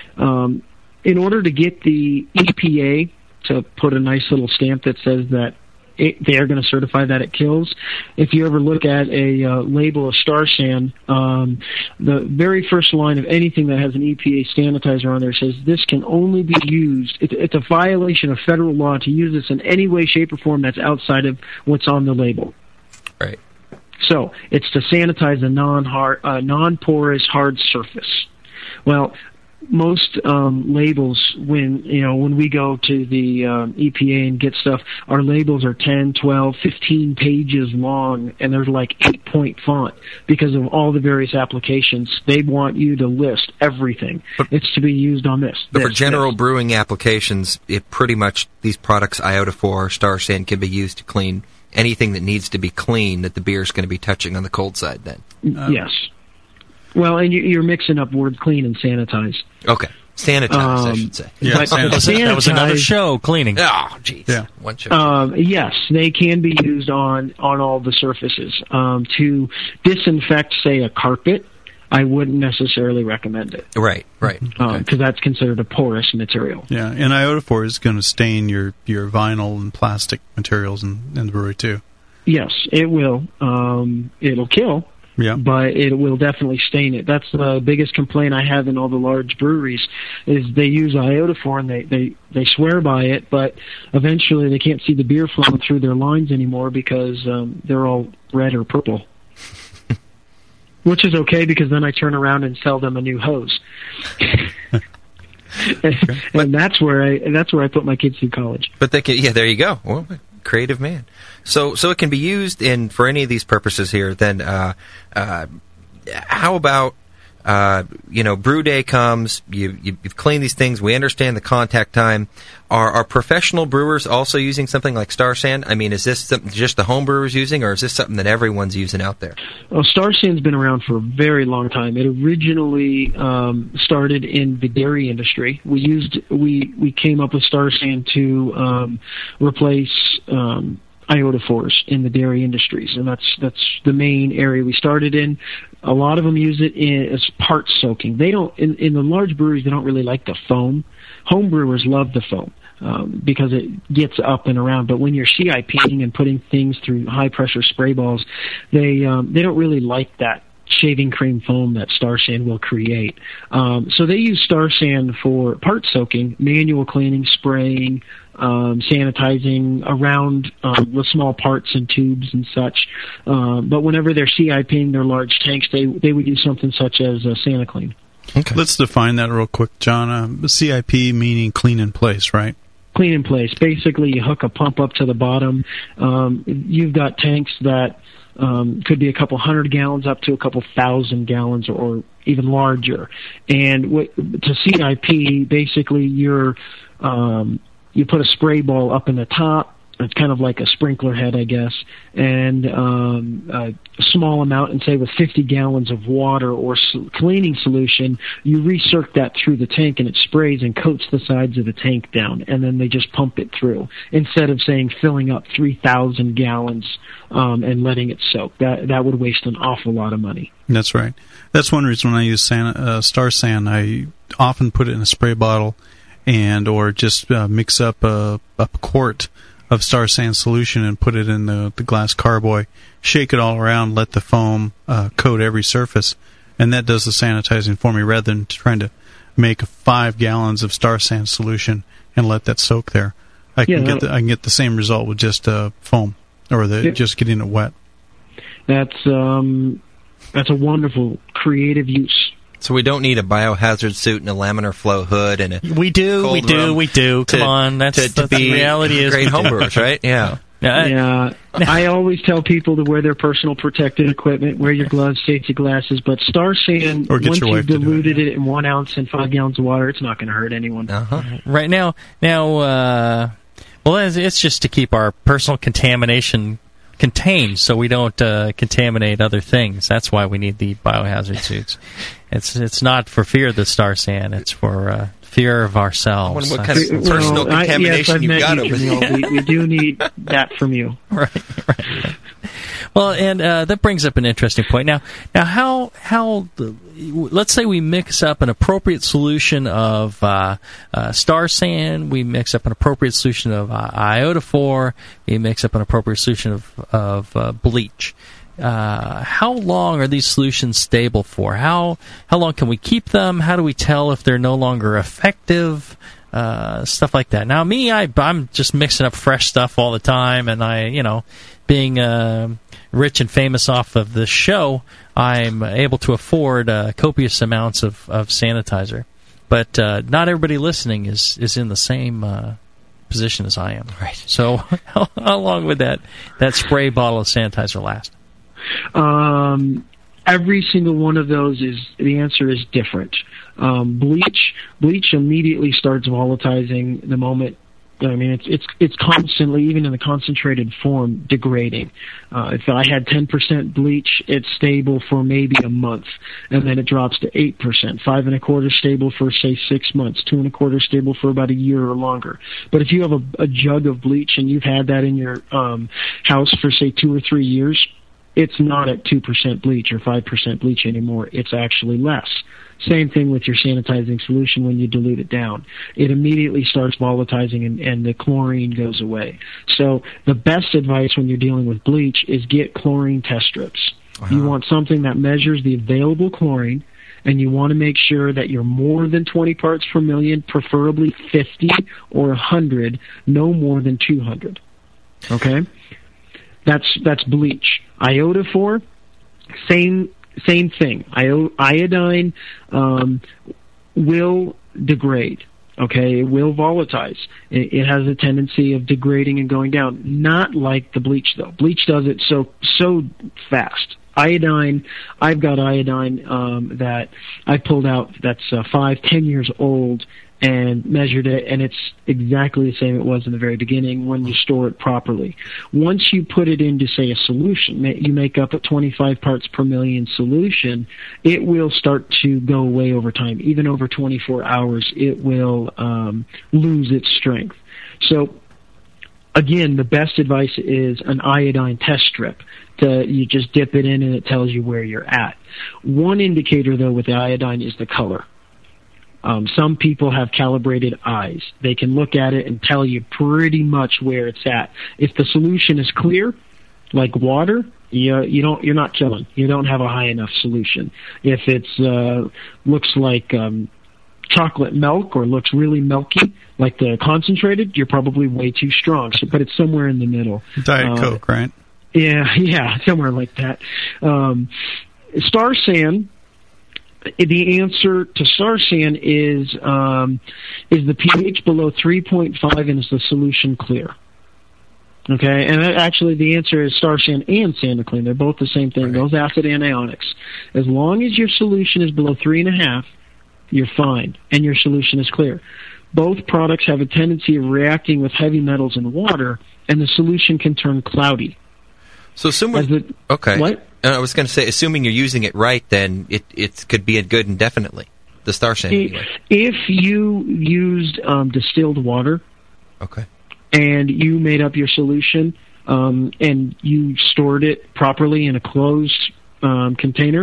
In order to get the EPA to put a nice little stamp that says that they are going to certify that it kills, if you ever look at a label of Star San, the very first line of anything that has an EPA sanitizer on there says this can only be used. It's a violation of federal law to use this in any way, shape, or form that's outside of what's on the label. Right. So it's to sanitize a non-porous hard surface. Well, most labels, when we go to the EPA and get stuff, our labels are 10, 12, 15 pages long, and they're like 8-point font because of all the various applications. They want you to list everything. It's to be used on this. But for general brewing applications, pretty much these products, iodophor, Star San, can be used to clean anything that needs to be clean that the beer is going to be touching on the cold side then. Yes. Well, and you're mixing up word clean and sanitize. Okay. Sanitize, I should say. Yeah, that was another show, cleaning. Oh, jeez. Yeah. One show. Yes, they can be used on all the surfaces. To disinfect, say, a carpet, I wouldn't necessarily recommend it. Right. Because that's considered a porous material. Yeah, and iodophor is going to stain your vinyl and plastic materials in the brewery, too. Yes, it will. It'll kill. Yeah. But it will definitely stain it. That's the biggest complaint I have in all the large breweries is they use iodophor and they swear by it, but eventually they can't see the beer flowing through their lines anymore because they're all red or purple. Which is okay because then I turn around and sell them a new hose. and that's where I put my kids through college. But they can, there you go. Well, creative man. So it can be used for any of these purposes here. Then how about brew day comes, you've cleaned these things, we understand the contact time. Are professional brewers also using something like Star San? I mean, is this something just the home brewers using, or is this something that everyone's using out there? Well, Star San's been around for a very long time. It originally started in the dairy industry. We came up with Star San to replace iodophors in the dairy industries, and that's the main area we started in. A lot of them use it as part soaking. They don't in the large breweries. They don't really like the foam. Home brewers love the foam because it gets up and around. But when you're CIPing and putting things through high pressure spray balls, they don't really like that shaving cream foam that Star San will create. So they use Star San for part soaking, manual cleaning, spraying, sanitizing around the small parts and tubes and such. But whenever they're CIPing their large tanks, they would use something such as SaniClean. Okay. Let's define that real quick, John. CIP meaning clean in place, right? Clean in place. Basically, you hook a pump up to the bottom. You've got tanks that could be a couple 100 gallons up to a couple 1,000 gallons or even larger. And to CIP, basically you put a spray ball up in the top, It's kind of like a sprinkler head, I guess, and a small amount, and say with 50 gallons of water or cleaning solution, you recirc that through the tank, and it sprays and coats the sides of the tank down, and then they just pump it through, instead of saying filling up 3,000 gallons and letting it soak. That would waste an awful lot of money. That's right. That's one reason when I use Star San, I often put it in a spray bottle, or just mix up a quart of Star San solution and put it in the glass carboy, shake it all around, let the foam coat every surface, and that does the sanitizing for me, rather than trying to make 5 gallons of Star San solution and let that soak there. I can get the same result with just foam, or just getting it wet. That's a wonderful creative use. So we don't need a biohazard suit and a laminar flow hood and a we do. Come on, that's the reality. Is great homebrewers, right? Yeah. Yeah, I always tell people to wear their personal protective equipment, wear your gloves, safety glasses, but Star San, once you've diluted it in 1 ounce and 5 gallons of water, it's not going to hurt anyone. Right now, well, it's just to keep our personal contamination contained, so we don't contaminate other things. That's why we need the biohazard suits. It's not for fear of the Star San. It's for fear of ourselves. I wonder what kind of personal contamination you've got over there. We do need that from you. Right. Well, and that brings up an interesting point. Now, how let's say we mix up an appropriate solution of Star San, we mix up an appropriate solution of iodophor, we mix up an appropriate solution of bleach. How long are these solutions stable for? How long can we keep them? How do we tell if they're no longer effective? Stuff like that. Now, me, I'm just mixing up fresh stuff all the time, and being rich and famous off of the show, I'm able to afford copious amounts of sanitizer. But not everybody listening is in the same position as I am. Right. So how long would that spray bottle of sanitizer last? Every single one of those the answer is different. Bleach immediately starts volatilizing the moment. I mean, it's constantly, even in the concentrated form, degrading. If I had 10% bleach, it's stable for maybe a month, and then it drops to 8%. 5.25 stable for, say, 6 months. 2.25 stable for about a year or longer. But if you have a jug of bleach and you've had that in your house for, say, 2 or 3 years, it's not at 2% bleach or 5% bleach anymore. It's actually less. Same thing with your sanitizing solution when you dilute it down. It immediately starts volatilizing and the chlorine goes away. So the best advice when you're dealing with bleach is get chlorine test strips. You want something that measures the available chlorine, and you want to make sure that you're more than 20 parts per million, preferably 50 or 100, no more than 200. Okay? That's bleach. Iodophor, same thing. Iodine will degrade. Okay, it will volatilize. It has a tendency of degrading and going down. Not like the bleach, though. Bleach does it so fast. Iodine, I've got iodine that I pulled out that's 5-10 years old, and measured it, and it's exactly the same it was in the very beginning when you store it properly. Once you put it into, say, a solution, you make up a 25 parts per million solution, it will start to go away over time. Even over 24 hours, it will lose its strength. So, again, the best advice is an iodine test strip. You just dip it in, and it tells you where you're at. One indicator, though, with the iodine is the color. Some people have calibrated eyes. They can look at it and tell you pretty much where it's at. If the solution is clear, like water, you're not killing. You don't have a high enough solution. If it's looks like chocolate milk or looks really milky, like the concentrated, you're probably way too strong. So, but it's somewhere in the middle. Diet Coke, right? Yeah, somewhere like that. Star San. The answer to Star San is the pH below 3.5 and is the solution clear? Okay, and actually the answer is Star San and SaniClean. They're both the same thing. Right. Those acid anionics. As long as your solution is below 3.5, you're fine, and your solution is clear. both products have a tendency of reacting with heavy metals and water, and the solution can turn cloudy. So assuming, What? I was going to say, assuming you're using it right, then it could be good indefinitely. The Star Sand. Anyway. If you used distilled water, okay, and you made up your solution, and you stored it properly in a closed container,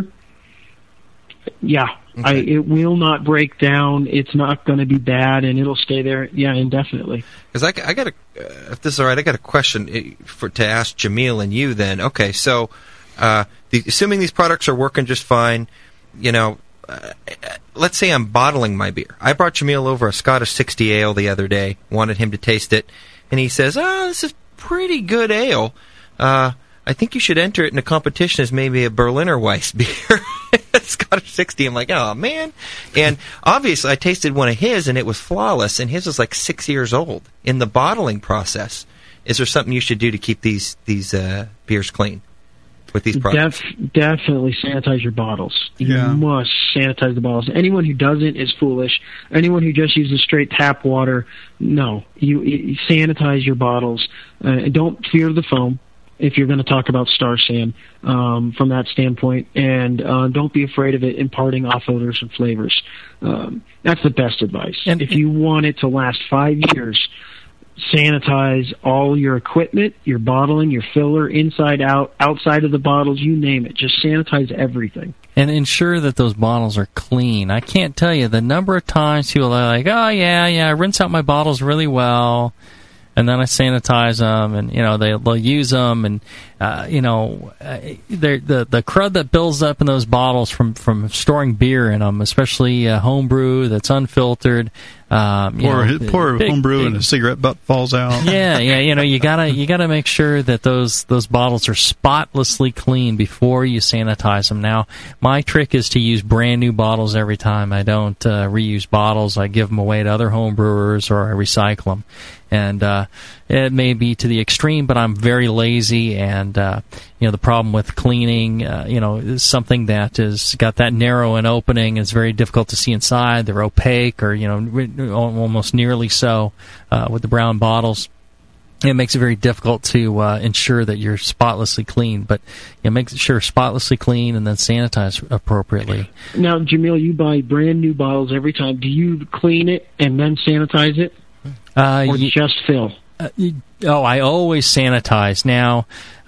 it will not break down. It's not going to be bad, and it'll stay there, indefinitely. Because I got if this is all right, I got a question to ask Jamil and you. Then, okay, so assuming these products are working just fine, let's say I'm bottling my beer. I brought Jamil over a Scottish 60 ale the other day, wanted him to taste it, and he says, this is pretty good ale. I think you should enter it in a competition as maybe a Berliner Weiss beer. Scottish 60. I'm like, oh, man. And obviously I tasted one of his, and it was flawless, and his was like 6 years old. In the bottling process, is there something you should do to keep these beers clean with these products? Definitely sanitize your bottles. You must sanitize the bottles. Anyone who doesn't is foolish. Anyone who just uses straight tap water, no. You sanitize your bottles. Don't fear the foam if you're going to talk about Star San from that standpoint, and don't be afraid of it imparting off odors and flavors. That's the best advice. And if you want it to last 5 years, sanitize all your equipment, your bottling, your filler, inside out, outside of the bottles, you name it. Just sanitize everything. And ensure that those bottles are clean. I can't tell you the number of times people are like, oh, yeah, I rinse out my bottles really well, and then I sanitize them, and they'll use them, and the crud that builds up in those bottles from storing beer in them, especially homebrew that's unfiltered. Pour homebrew and a cigarette butt falls out. Yeah, you gotta make sure that those bottles are spotlessly clean before you sanitize them. Now, my trick is to use brand new bottles every time. I don't reuse bottles. I give them away to other homebrewers, or I recycle them. And it may be to the extreme, but I'm very lazy, and the problem with cleaning, is something that has got that narrow an opening. It's very difficult to see inside. They're opaque, or almost nearly so with the brown bottles. It makes it very difficult to ensure that you're spotlessly clean, but make sure spotlessly clean and then sanitize appropriately. Now, Jamil, you buy brand new bottles every time. Do you clean it and then sanitize it? Or just fill? I always sanitize. Now,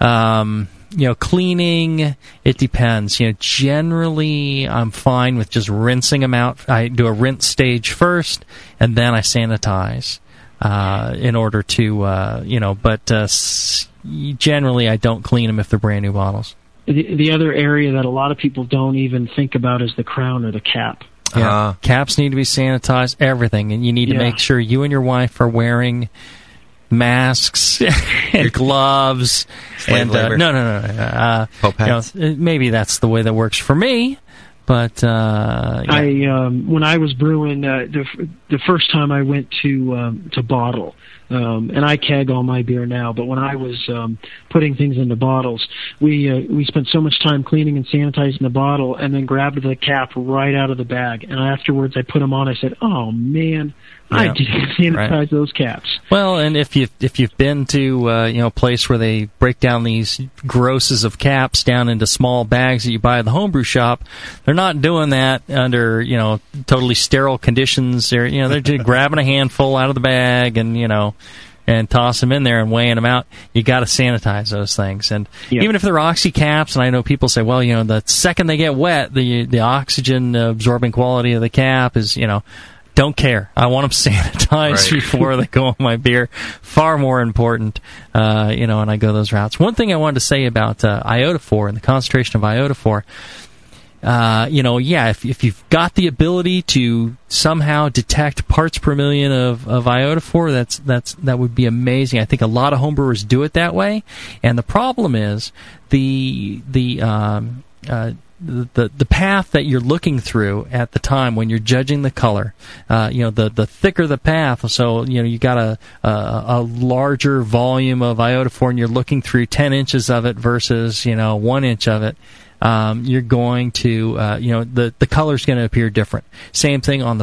cleaning, it depends. Generally, I'm fine with just rinsing them out. I do a rinse stage first, and then I sanitize in order to, but generally I don't clean them if they're brand new bottles. The other area that a lot of people don't even think about is the crown or the cap. Yeah, caps need to be sanitized, everything, and you need to make sure you and your wife are wearing masks and gloves. And no. Maybe that's the way that works for me, but when I was brewing the first time I went to bottle. And I keg all my beer now, but when I was putting things into bottles, we spent so much time cleaning and sanitizing the bottle, and then grabbed the cap right out of the bag. And afterwards, I put them on. I said, "Oh man, I didn't sanitize those caps." Well, and if you've been to a place where they break down these grosses of caps down into small bags that you buy at the homebrew shop, they're not doing that under totally sterile conditions. They're just grabbing a handful out of the bag and toss them in there and weighing them out. You got to sanitize those things. And even if they're oxy caps, and I know people say, well, the second they get wet, the oxygen absorbing quality of the cap is, don't care. I want them sanitized before they go on my beer. Far more important, and I go those routes. One thing I wanted to say about iodophor and the concentration of iodophor, if you've got the ability to somehow detect parts per million of iodophor, that would be amazing. I think a lot of homebrewers do it that way, and the problem is the path that you're looking through at the time when you're judging the color, the thicker the path, so you got a larger volume of iodophor and you're looking through 10 inches of it versus 1 inch of it. you're going to, the color's going to appear different. Same thing on the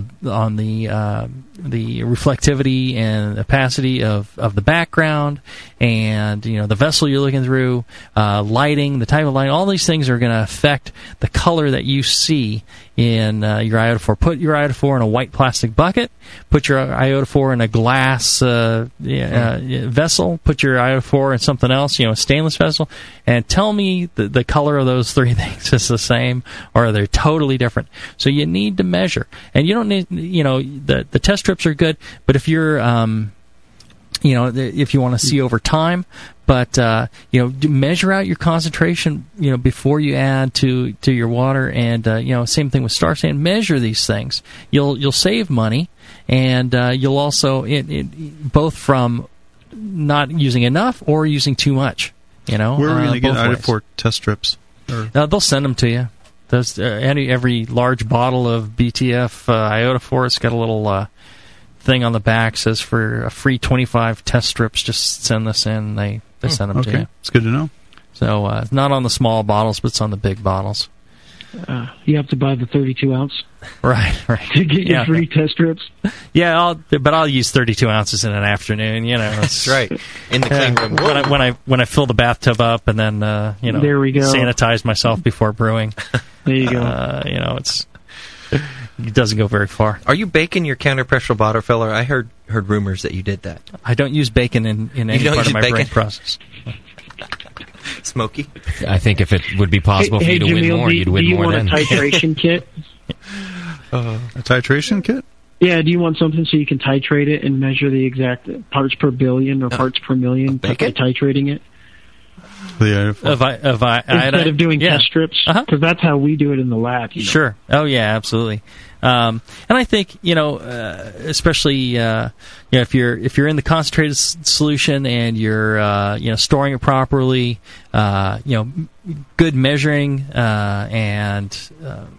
reflectivity and opacity of the background, and the vessel you're looking through, lighting, the type of lighting. All these things are going to affect the color that you see in your iodophore. Put your iodophore in a white plastic bucket. Put your iodophore in a glass vessel. Put your iodophore in something else, a stainless vessel, and tell me the color of those three things is the same or are they totally different. So you need to measure, and you don't need, the test strips are good, but if you're if you want to see over time, but measure out your concentration, before you add to your water, and same thing with Star San. Measure these things. You'll save money, and you'll also both from not using enough or using too much. Where are we going to get iodophore test strips? They'll send them to you. Every large bottle of BTF iodophore, it's got a little thing on the back, says for a free 25 test strips, just send this in. They send them to you. It's good to know. So it's not on the small bottles, but it's on the big bottles. You have to buy the 32 ounce. Right. To get your free test strips. Yeah, I'll use 32 ounces in an afternoon. That's right. In the clean room. When I fill the bathtub up and then there we go. Sanitize myself before brewing. There you go. It doesn't go very far. Are you baking your counterpressure bottle filler? I heard rumors that you did that. I don't use bacon in any part of my brewing process. Smoky? I think if it would be possible for you to win more, you'd win more then. Do you want a titration kit? A titration kit? Yeah, do you want something so you can titrate it and measure the exact parts per billion or parts per million by titrating it? Instead of doing test strips, because that's how we do it in the lab. Sure. Oh yeah, absolutely. And I think especially if you're in the concentrated solution and you're storing it properly, good measuring, and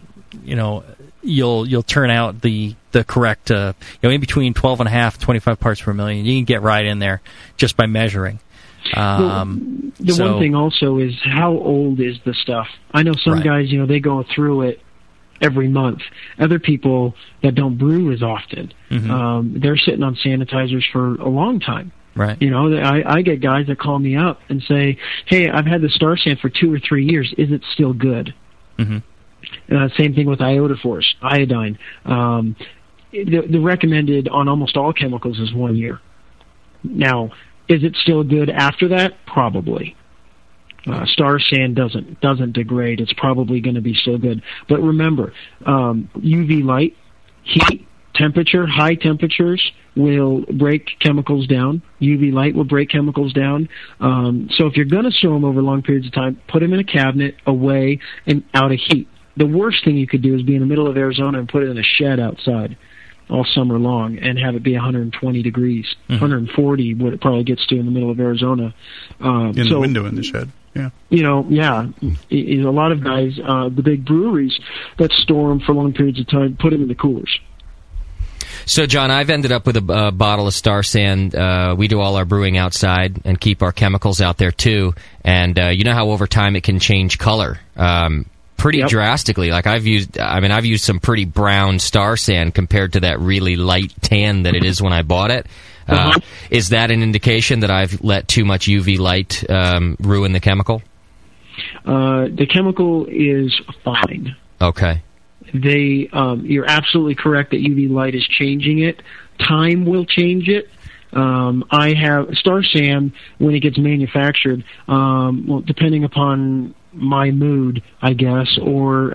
you'll turn out the correct in between 12.5 25 parts per million. You can get right in there just by measuring. One thing also is, how old is the stuff? I know some guys, they go through it every month. Other people that don't brew as often, they're sitting on sanitizers for a long time. Right. I get guys that call me up and say, "Hey, I've had the Star San for 2 or 3 years. Is it still good?" Same thing with iodophores, iodine. The recommended on almost all chemicals is 1 year. Now, is it still good after that? Probably. Star San doesn't degrade. It's probably going to be still good. But remember, UV light, heat, temperature, high temperatures will break chemicals down. UV light will break chemicals down. So if you're going to store them over long periods of time, put them in a cabinet, away, and out of heat. The worst thing you could do is be in the middle of Arizona and put it in a shed outside all summer long and have it be 120 degrees, 140 what it probably gets to in the middle of Arizona. The window in the shed. Yeah. A lot of guys, the big breweries that store them for long periods of time, put them in the coolers. So, John, I've ended up with a bottle of Star San. We do all our brewing outside and keep our chemicals out there, too. And you know how over time it can change color pretty drastically. Like I've used some pretty brown Star San compared to that really light tan that it is when I bought it. Is that an indication that I've let too much UV light ruin the chemical? The chemical is fine. Okay. You're absolutely correct that UV light is changing it. Time will change it. I have Star San when it gets manufactured. Depending upon my mood, I guess, or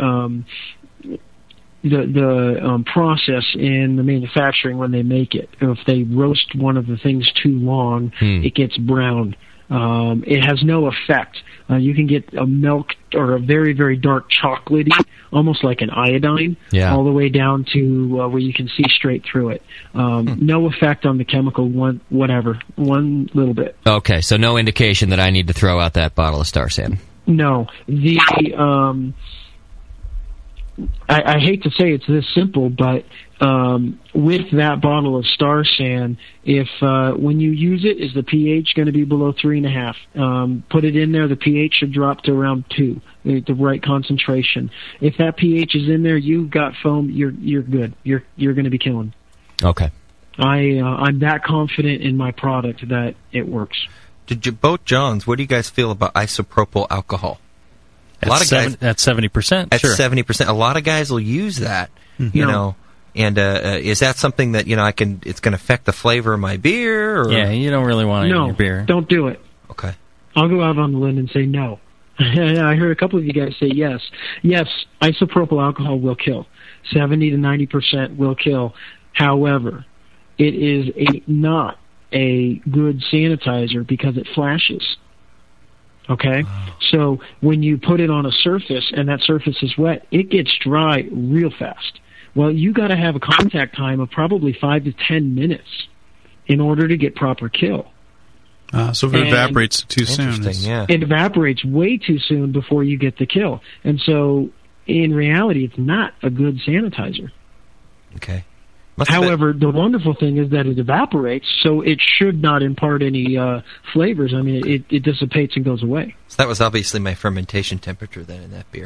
the process in the manufacturing when they make it. If they roast one of the things too long, it gets brown. It has no effect. You can get a milk or a very, very dark chocolatey, almost like an iodine, all the way down to where you can see straight through it. No effect on the chemical, one little bit. Okay, so no indication that I need to throw out that bottle of Star San. No. I hate to say it's this simple, but with that bottle of Star San, if when you use it, is the pH going to be below 3.5? Put it in there, the pH should drop to around 2, the right concentration. If that pH is in there, you've got foam. You're good. You're going to be killing. Okay. I'm that confident in my product that it works. Both Johns, what do you guys feel about isopropyl alcohol? A lot of guys at 70%. At sure. 70%, a lot of guys will use that. You know, and is that something that it's going to affect the flavor of my beer? Or? Yeah, you don't really want it in your beer. No, don't do it. Okay. I'll go out on the limb and say no. I heard a couple of you guys say yes. Yes, isopropyl alcohol will kill. 70 to 90% will kill. However, it is not a good sanitizer because it flashes. Okay? So when you put it on a surface and that surface is wet, it gets dry real fast. Well, you got to have a contact time of probably 5 to 10 minutes in order to get proper kill. So if it evaporates too soon. It evaporates way too soon before you get the kill. And so in reality, it's not a good sanitizer. Okay. However, the wonderful thing is that it evaporates, so it should not impart any flavors. I mean, it dissipates and goes away. So that was obviously my fermentation temperature then in that beer.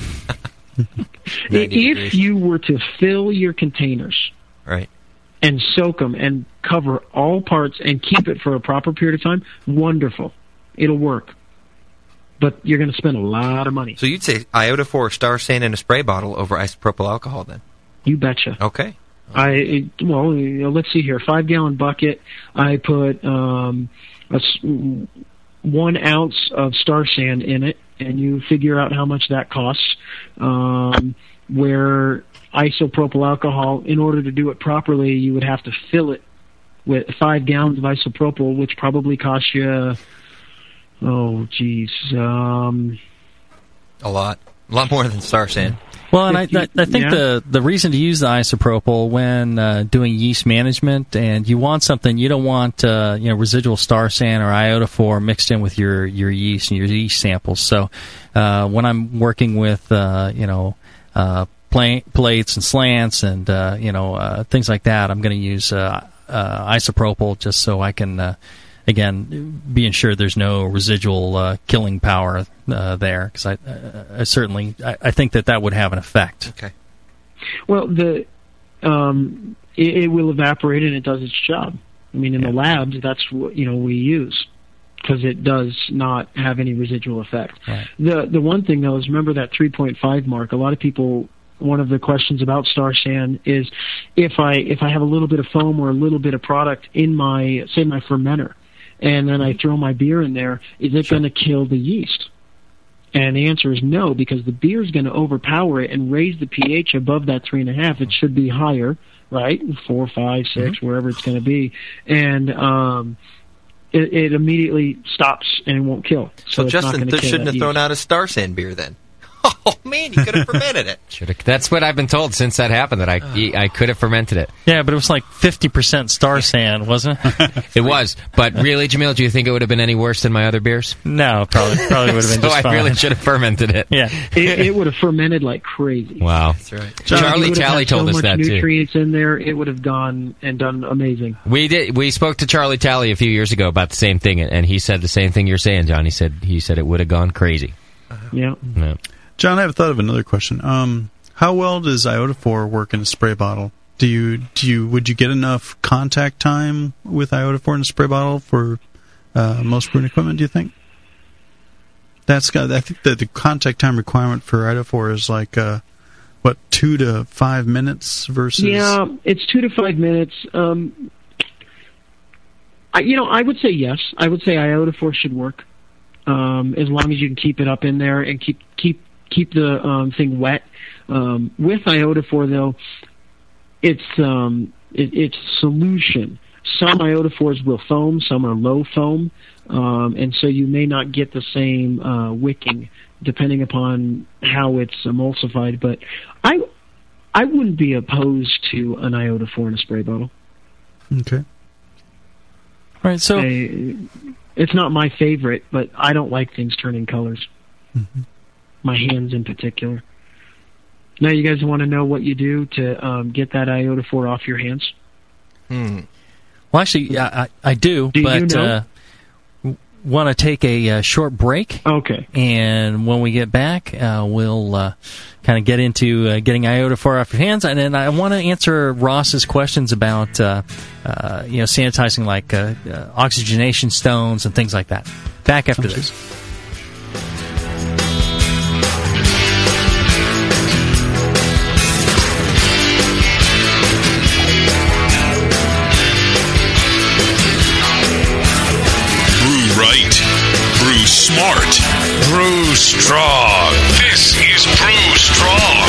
If you were to fill your containers, right, and soak them and cover all parts and keep it for a proper period of time, wonderful. It'll work. But you're going to spend a lot of money. So you'd say iodophor Star San in a spray bottle over isopropyl alcohol then? You betcha. Okay. Let's see here. 5-gallon bucket. I put 1 ounce of Star San in it, and you figure out how much that costs. Where isopropyl alcohol, in order to do it properly, you would have to fill it with 5 gallons of isopropyl, which probably costs you, a lot more than Star San. Well, and I think the reason to use the isopropyl when doing yeast management, and you want something, you don't want residual Star San or iodophor mixed in with your yeast and your yeast samples. So when I'm working with plates and slants and things like that, I'm going to use isopropyl just so I can again be ensured there's no residual killing power there, because I certainly think that would have an effect. Okay. Well, it will evaporate and it does its job. I mean, in the labs, that's what we use, because it does not have any residual effect. Right. The one thing though is, remember that 3.5 mark. A lot of people, one of the questions about Star San is if I have a little bit of foam or a little bit of product in my fermenter, and then I throw my beer in there, is it going to kill the yeast? And the answer is no, because the beer is going to overpower it and raise the pH above that 3.5. It should be higher, right? 4, 5, 6, wherever it's going to be. And it immediately stops and it won't kill. So Justin shouldn't have thrown out a Star San beer then. Oh, man, you could have fermented it. That's what I've been told since that happened, that I could have fermented it. Yeah, but it was like 50% Star San, wasn't it? It was. But really, Jamil, do you think it would have been any worse than my other beers? No, probably would have been so just fine. I really should have fermented it. Yeah. It would have fermented like crazy. Wow. That's right. Charlie Talley told us that, too. So much nutrients in there, it would have gone and done amazing. We spoke to Charlie Talley a few years ago about the same thing, and he said the same thing you're saying, John. He said it would have gone crazy. Yeah. John, I have thought of another question. How well does iodophor work in a spray bottle? Would you get enough contact time with iodophor in a spray bottle for most brewing equipment, do you think? I think that the contact time requirement for iodophor is like 2 to 5 minutes versus. Yeah, it's 2 to 5 minutes. I would say yes. I would say iodophor should work as long as you can keep it up in there and keep the thing wet. With iodophor, though, it's solution. Some iodophors will foam, some are low foam, and so you may not get the same wicking depending upon how it's emulsified. But I wouldn't be opposed to an iodophor in a spray bottle. Okay. All right. So it's not my favorite, but I don't like things turning colors. Mm-hmm. My hands in particular. Now you guys want to know what you do to get that iodophore off your hands? Well, actually, I do, Do but you know? Want to take a short break. Okay. And when we get back, we'll kind of get into getting iodophore off your hands. And then I want to answer Ross's questions about sanitizing like oxygenation stones and things like that. Back after this. Brew smart. Brew strong. This is Brew Strong.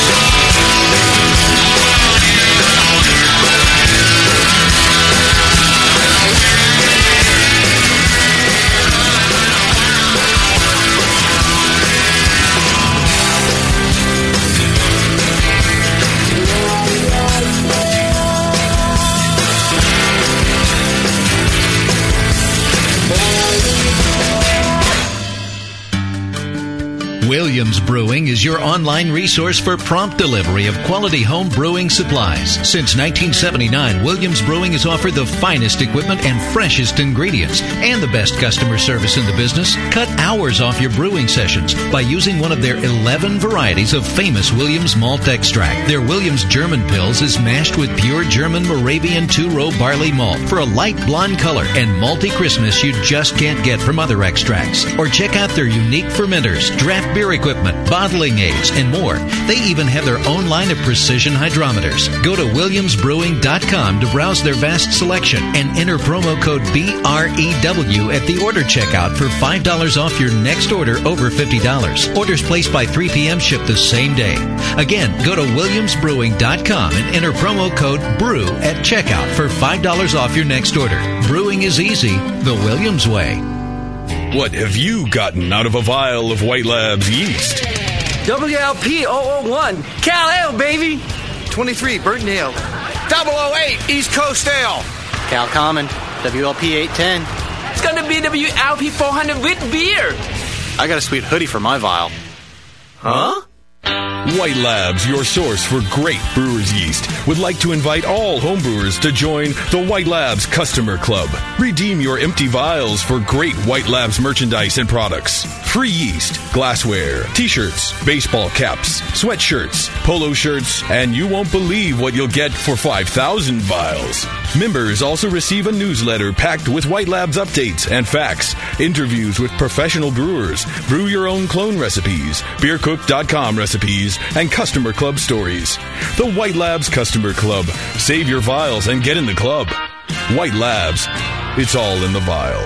Williams Brewing is your online resource for prompt delivery of quality home brewing supplies. Since 1979, Williams Brewing has offered the finest equipment and freshest ingredients and the best customer service in the business. Cut hours off your brewing sessions by using one of their 11 varieties of famous Williams malt extract. Their Williams German Pils is mashed with pure German Moravian 2-row barley malt for a light blonde color and malty crispness you just can't get from other extracts. Or check out their unique fermenters, draft beer equipment, bottling aids, and more. They even have their own line of precision hydrometers. Go to williamsbrewing.com to browse their vast selection and enter promo code BREW at the order checkout for $5 off your next order over $50. Orders placed by 3 p.m. ship the same day. Again, go to williamsbrewing.com and enter promo code BREW at checkout for $5 off your next order. Brewing is easy the Williams way. What have you gotten out of a vial of White Labs yeast? WLP 001, Cal Ale, baby. 23, Burton Ale. 008, East Coast Ale. Cal Common, WLP 810. It's gonna be WLP 400 with beer. I got a sweet hoodie for my vial. Huh? White Labs, your source for great brewer's yeast, would like to invite all homebrewers to join the White Labs Customer Club. Redeem your empty vials for great White Labs merchandise and products. Free yeast, glassware, t-shirts, baseball caps, sweatshirts, polo shirts, and you won't believe what you'll get for 5,000 vials. Members also receive a newsletter packed with White Labs updates and facts, interviews with professional brewers, brew your own clone recipes, beercook.com recipes, and customer club stories. The White Labs Customer Club. Save your vials and get in the club. White Labs. It's all in the vial.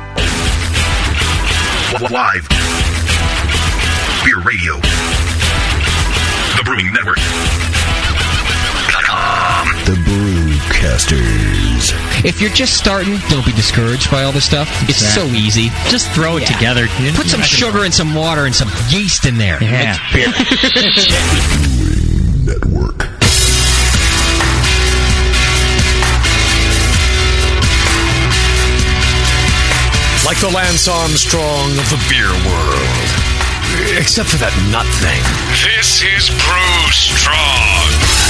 Live. Beer Radio. The Brewing Network. The Brewcasters. If you're just starting, don't be discouraged by all this stuff. It's so easy. Just throw it together. Put some sugar and some water and some yeast in there. Yeah. Beer. Brewing Network. Like the Lance Armstrong of the beer world. Except for that nut thing. This is Brew Strong.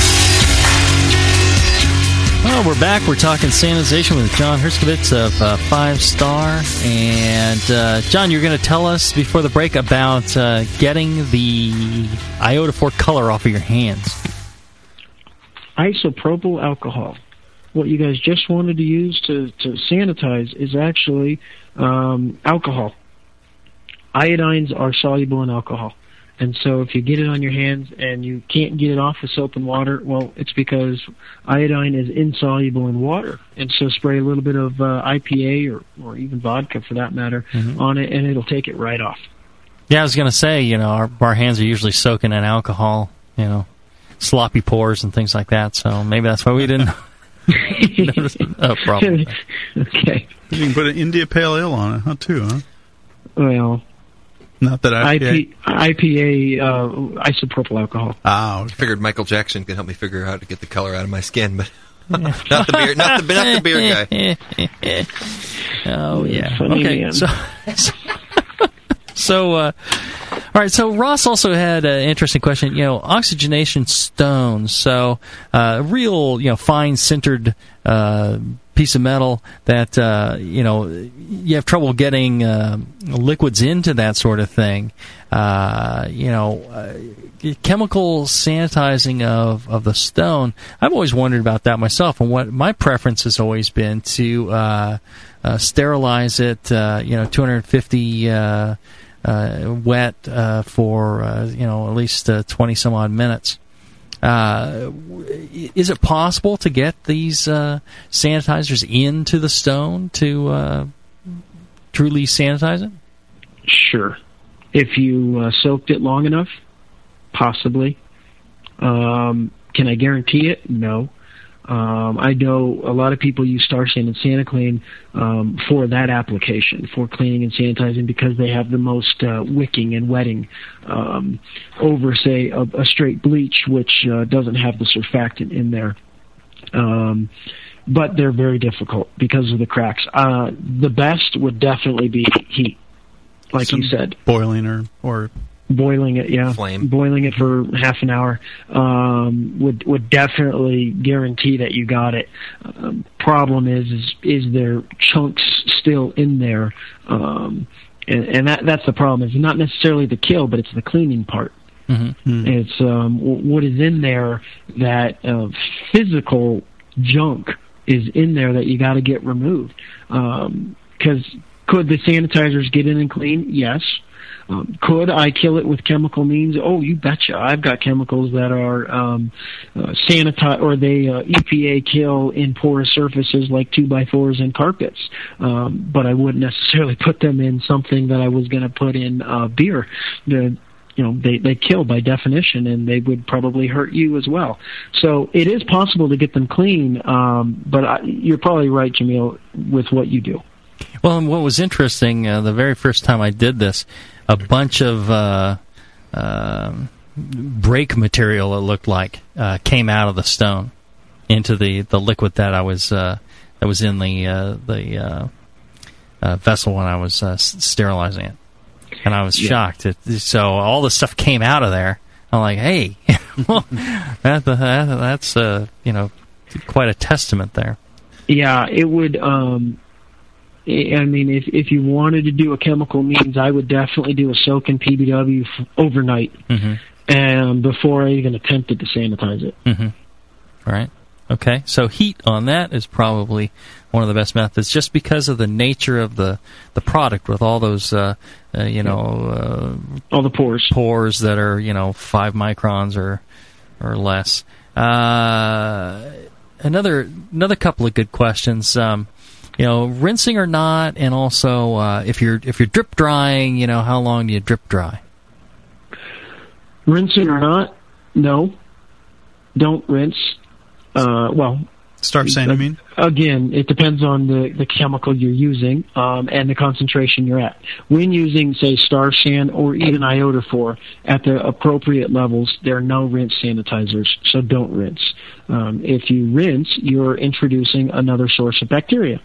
Well, we're back. We're talking sanitization with John Herskovitz of 5 Star. And, John, you're going to tell us before the break about getting the iodophore color off of your hands. Isopropyl alcohol. What you guys just wanted to use to sanitize is actually alcohol. Iodines are soluble in alcohol. And so if you get it on your hands and you can't get it off with soap and water, well, it's because iodine is insoluble in water. And so spray a little bit of IPA or even vodka, for that matter, on it, and it'll take it right off. Yeah, I was going to say, our hands are usually soaking in alcohol, sloppy pores and things like that. So maybe that's why we didn't notice a problem. Okay. You can put an India Pale Ale on it, too, huh? Well... Not that IPA, isopropyl alcohol. I figured Michael Jackson could help me figure out how to get the color out of my skin, but not the beer guy. Oh yeah. Funny okay. man. So, all All right, so Ross also had an interesting question. Oxygenation stones, so real, fine sintered piece of metal that you have trouble getting liquids into that sort of thing. Chemical sanitizing of the stone. I've always wondered about that myself, and what my preference has always been to sterilize it. 250 wet for at least 20 some odd minutes. Is it possible to get these sanitizers into the stone to truly sanitize it? Sure. If you soaked it long enough, possibly. Can I guarantee it? No. I know a lot of people use Star San and SaniClean for that application, for cleaning and sanitizing, because they have the most wicking and wetting over, say, a straight bleach, which doesn't have the surfactant in there. But they're very difficult because of the cracks. The best would definitely be heat, like you said. Boiling or boiling it, yeah. Flame. Boiling it for half an hour would definitely guarantee that you got it. Problem is there chunks still in there? And that's the problem. It's not necessarily the kill, but it's the cleaning part. Mm-hmm. It's what is in there, that physical junk is in there that you got to get removed. Because could the sanitizers get in and clean? Yes. Could I kill it with chemical means? Oh, you betcha. I've got chemicals that are sanitize, or they EPA kill in porous surfaces like 2x4s and carpets. But I wouldn't necessarily put them in something that I was going to put in beer. They kill by definition, and they would probably hurt you as well. So it is possible to get them clean, but you're probably right, Jamil, with what you do. Well, and what was interesting, the very first time I did this, a bunch of brake material, it looked like, came out of the stone into the liquid that was in the vessel when I was sterilizing it, and I was shocked. So all the stuff came out of there. I'm like, hey, well, that's quite a testament there. Yeah, it would. I mean, if you wanted to do a chemical means, I would definitely do a soak in PBW overnight, and before I even attempted to sanitize it. Mm-hmm. Right. Okay. So heat on that is probably one of the best methods, just because of the nature of the product, with all those all the pores that are 5 microns or less. Another couple of good questions. Rinsing or not, and also if you're drip drying, how long do you drip dry? Rinsing or not, no, don't rinse. Star San, you mean? Again, it depends on the chemical you're using and the concentration you're at. When using, say, Star San or even iodophor at the appropriate levels, there are no rinse sanitizers, so don't rinse. If you rinse, you're introducing another source of bacteria.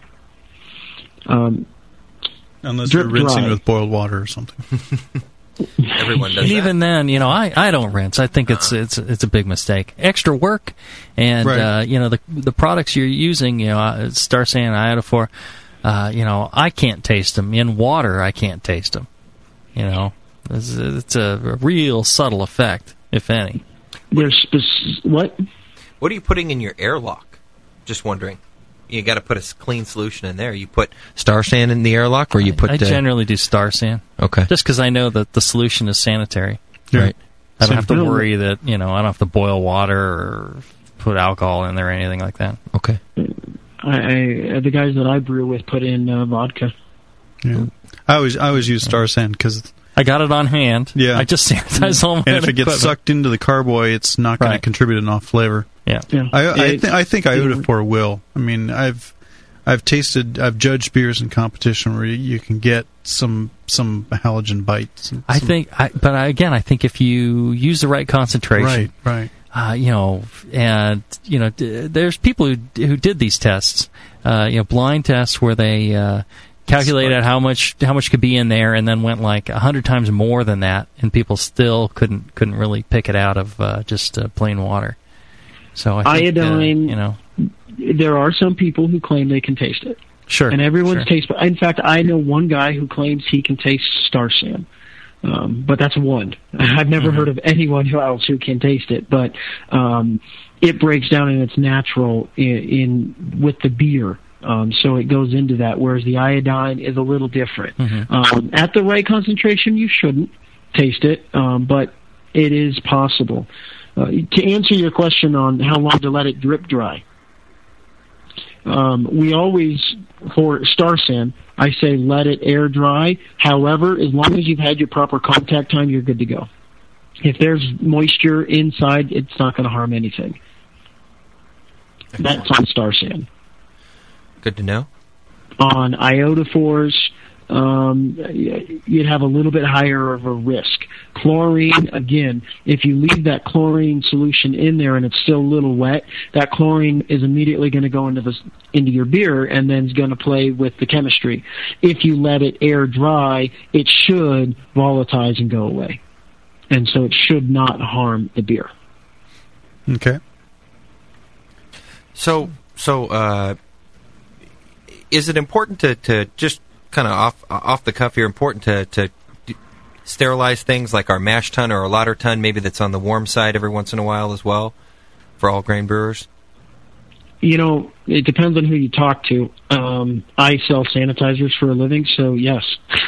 Unless you're rinsing with boiled water or something. Everyone does and that. Even then, I don't rinse. I think it's a big mistake. Extra work, and right. The products you're using, Star San, iodophor, I can't taste them in water. I can't taste them. It's a real subtle effect, if any. What? What are you putting in your airlock? Just wondering. You got to put a clean solution in there. You put Star San in the airlock, or you put? I generally do Star San. Okay. Just because I know that the solution is sanitary. Yeah. Right. I don't have to worry that I don't have to boil water or put alcohol in there or anything like that. Okay. The guys that I brew with put in vodka. Yeah. I always use Star San because I got it on hand. Yeah. I just sanitize all my and if it gets sucked into the carboy, it's not going to contribute enough flavor. Yeah. I think iodophor will. I mean, I've judged beers in competition where you can get some halogen bites. I think if you use the right concentration, right. There's people who did these tests, blind tests where they calculated how much could be in there, and then went like 100 times more than that, and people still couldn't really pick it out of just plain water. So I think, iodine, there are some people who claim they can taste it. Sure. And everyone's taste. In fact, I know one guy who claims he can taste Star San. But that's one. I've never heard of anyone else who can taste it. But it breaks down in its natural in with the beer. So it goes into that, whereas the iodine is a little different. At the right concentration, you shouldn't taste it, but it is possible. To answer your question on how long to let it drip dry, we always, for Star San, I say let it air dry. However, as long as you've had your proper contact time, you're good to go. If there's moisture inside, it's not going to harm anything. That's on Star San. Good to know. On iodophores, you'd have a little bit higher of a risk. Chlorine, again, if you leave that chlorine solution in there and it's still a little wet, that chlorine is immediately going to go into your beer and then is going to play with the chemistry. If you let it air dry, it should volatilize and go away. And so it should not harm the beer. Okay. So, is it important to just kind of off the cuff here, important to sterilize things like our mash tun or our lauter tun, maybe that's on the warm side every once in a while as well, for all grain brewers? It depends on who you talk to. I sell sanitizers for a living, so yes.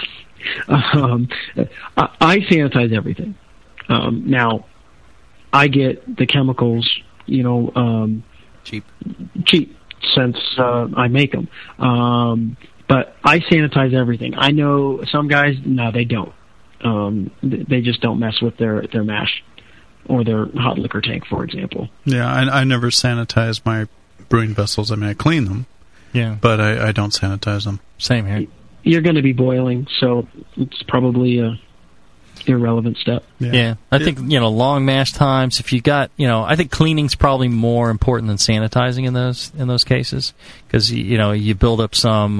I sanitize everything. Now, I get the chemicals, cheap, since I make them. But I sanitize everything. I know some guys, no, they don't. They just don't mess with their mash or their hot liquor tank, for example. Yeah, I never sanitize my brewing vessels. I mean, I clean them. Yeah. But I don't sanitize them. Same here. You're going to be boiling, so it's probably a irrelevant step. Yeah. I think, long mash times, if you got, I think cleaning's probably more important than sanitizing in those cases, because, you build up some,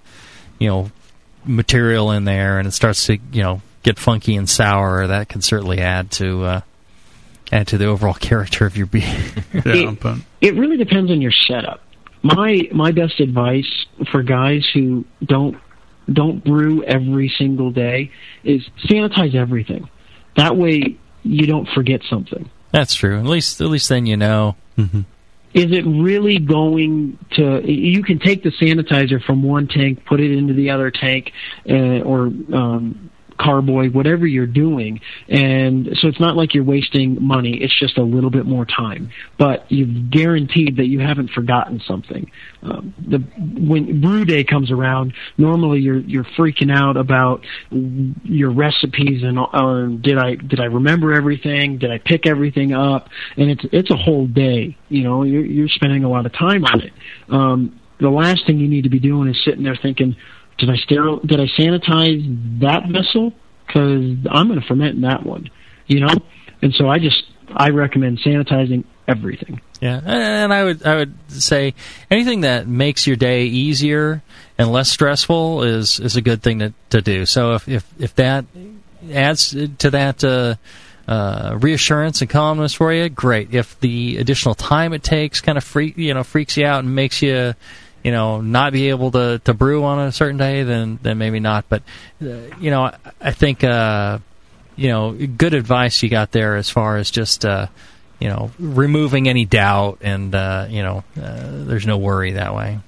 material in there and it starts to, get funky and sour. That can certainly add to the overall character of your beer. It really depends on your setup. My best advice for guys who don't brew every single day is sanitize everything. That way you don't forget something. That's true. At least then you know. Mm-hmm. Is it really going to... You can take the sanitizer from one tank, put it into the other tank, or carboy, whatever you're doing, and so it's not like you're wasting money. It's just a little bit more time, but you've guaranteed that you haven't forgotten something. When brew day comes around, normally you're freaking out about your recipes and did I remember everything? Did I pick everything up? And it's a whole day. You're spending a lot of time on it. The last thing you need to be doing is sitting there thinking, Did I sanitize that vessel? Because I'm going to ferment in that one, And so I recommend sanitizing everything. Yeah, and I would say anything that makes your day easier and less stressful is a good thing to do. So if that adds to that reassurance and calmness for you, great. If the additional time it takes kind of freaks you out and makes you not be able to brew on a certain day, then maybe not. But, I think, good advice you got there as far as just, removing any doubt and, there's no worry that way.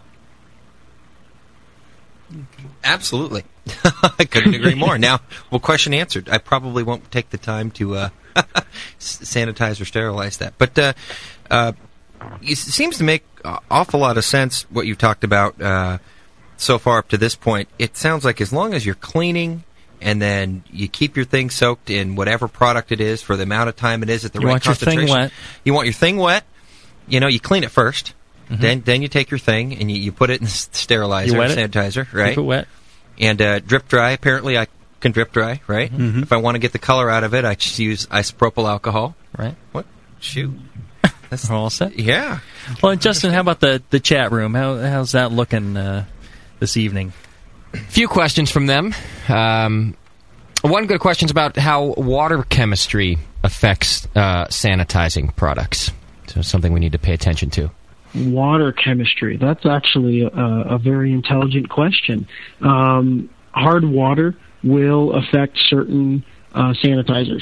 Absolutely. I couldn't agree more. Now, question answered. I probably won't take the time to sanitize or sterilize that. But it seems to make an awful lot of sense what you've talked about so far up to this point. It sounds like as long as you're cleaning and then you keep your thing soaked in whatever product it is for the amount of time it is at the right concentration. You want your thing wet. You clean it first. Mm-hmm. Then you take your thing and you put it in sterilizer, sanitizer, right? Keep it wet. And drip dry. Apparently, I can drip dry, right? Mm-hmm. If I want to get the color out of it, I just use isopropyl alcohol. Right. What? Shoot. That's all set. Yeah. Well, Justin, how about the chat room? How's that looking this evening? Few questions from them. One good question is about how water chemistry affects sanitizing products. So something we need to pay attention to. Water chemistry. That's actually a very intelligent question. Hard water will affect certain sanitizers.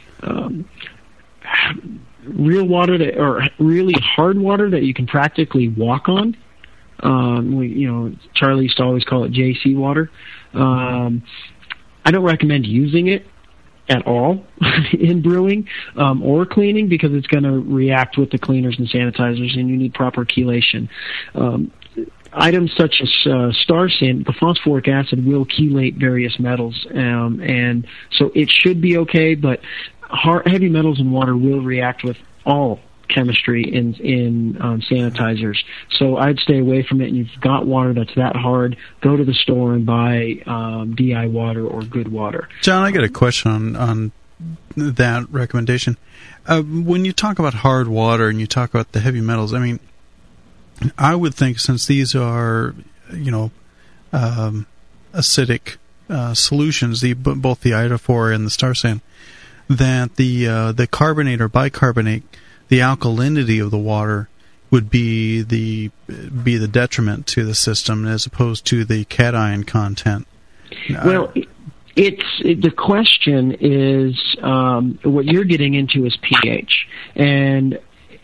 Real water or really hard water that you can practically walk on. Charlie used to always call it JC water. I don't recommend using it at all in brewing or cleaning because it's going to react with the cleaners and sanitizers, and you need proper chelation. Items such as star sand, the phosphoric acid will chelate various metals, and so it should be okay, but heavy metals in water will react with all chemistry in sanitizers. So I'd stay away from it, and you've got water that's that hard, go to the store and buy DI water or good water. John, I got a question on that recommendation. When you talk about hard water and you talk about the heavy metals, I mean, I would think since these are, acidic solutions, both the iodophore and the star sand, that the carbonate or bicarbonate, the alkalinity of the water would be the detriment to the system as opposed to the cation content. Well, the question is what you're getting into is pH, and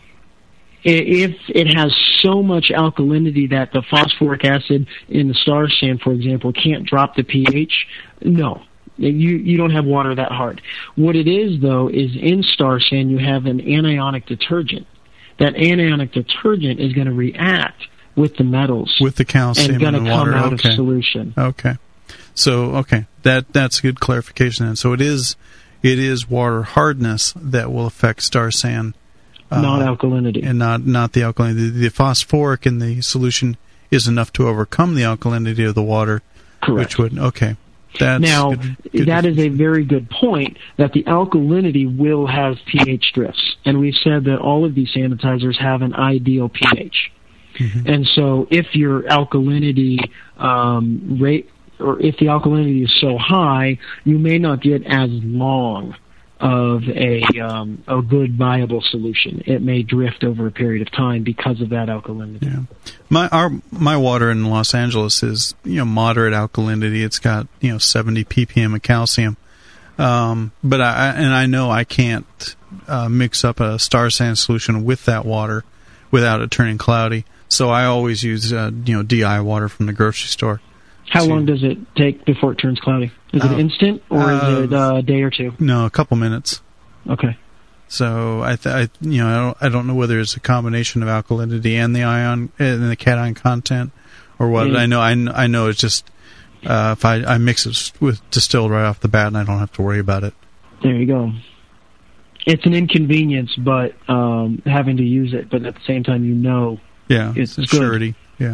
if it has so much alkalinity that the phosphoric acid in the star sand, for example, can't drop the pH, no. You don't have water that hard. What it is, though, is in star sand you have an anionic detergent. That anionic detergent is going to react with the metals. With the calcium and going to water. come out of solution. Okay. So, that's a good clarification then. So it is water hardness that will affect star sand. Not alkalinity. And not the alkalinity. The phosphoric in the solution is enough to overcome the alkalinity of the water. Correct. Which would, okay. Now, that is a very good point, that the alkalinity will have pH drifts. And we've said that all of these sanitizers have an ideal pH. Mm-hmm. And so if your alkalinity rate, or if the alkalinity is so high, you may not get as long of a good viable solution. It may drift over a period of time because of that alkalinity. Yeah. My water in Los Angeles is moderate alkalinity. It's got 70 ppm of calcium, but I know I can't mix up a star sand solution with that water without it turning cloudy. So I always use DI water from the grocery store. How long does it take before it turns cloudy? Is it instant, or is it a day or two? No, a couple minutes. Okay. So I don't know whether it's a combination of alkalinity and the ion and the cation content, or what. Mm. I know it's just if I mix it with distilled right off the bat, and I don't have to worry about it. There you go. It's an inconvenience, but having to use it, but at the same time, it's good. Surety. Yeah.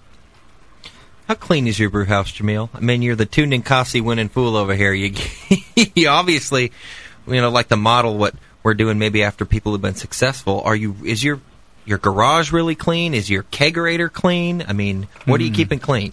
How clean is your brew house, Jamil? I mean, you're the two Ninkasi winning fool over here. You obviously, like to model what we're doing maybe after people have been successful. Is your garage really clean? Is your kegerator clean? I mean, what are you keeping clean?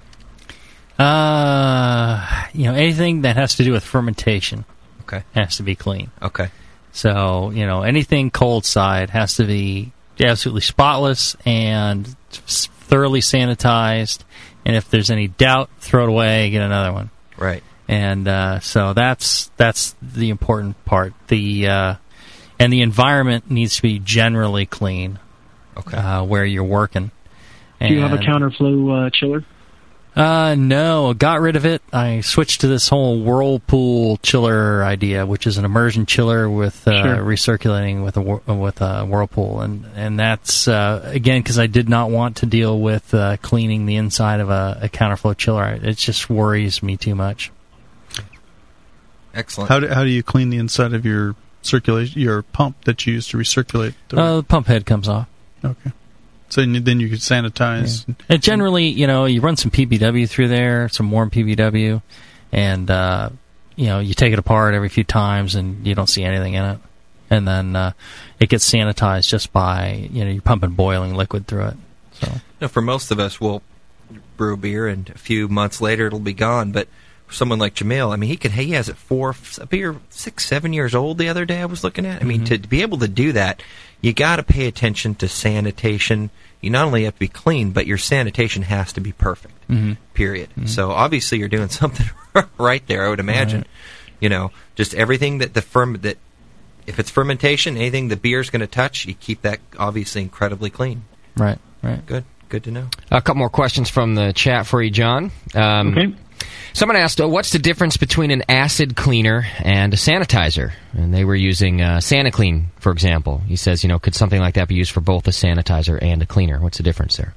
Anything that has to do with fermentation has to be clean. Okay. So, anything cold side has to be absolutely spotless and thoroughly sanitized. And if there's any doubt, throw it away, get another one. Right. And so that's the important part. And the environment needs to be generally clean. Okay. Where you're working. Do you have a counterflow chiller? No, got rid of it. I switched to this whole Whirlpool chiller idea, which is an immersion chiller with recirculating with a Whirlpool, and that's again because I did not want to deal with cleaning the inside of a counterflow chiller. It just worries me too much. Excellent. How do you clean the inside of your pump that you use to recirculate? The pump head comes off. Okay. So then you could sanitize. Yeah. And generally, you run some PBW through there, some warm PBW, and you take it apart every few times, and you don't see anything in it. And then it gets sanitized just by you're pumping boiling liquid through it. So for most of us, we'll brew beer, and a few months later it'll be gone. But for someone like Jamil, I mean, he has it a beer 6, 7 years old the other day I was looking at. I mean, to be able to do that, you got to pay attention to sanitation. You not only have to be clean, but your sanitation has to be perfect, period. So obviously you're doing something right there, I would imagine. Right. You know, just everything that if it's fermentation, anything the beer's going to touch, you keep that obviously incredibly clean. Right. Good to know. A couple more questions from the chat for you, John. Okay. Someone asked, what's the difference between an acid cleaner and a sanitizer? And they were using SaniClean, for example. He says, could something like that be used for both a sanitizer and a cleaner? What's the difference there?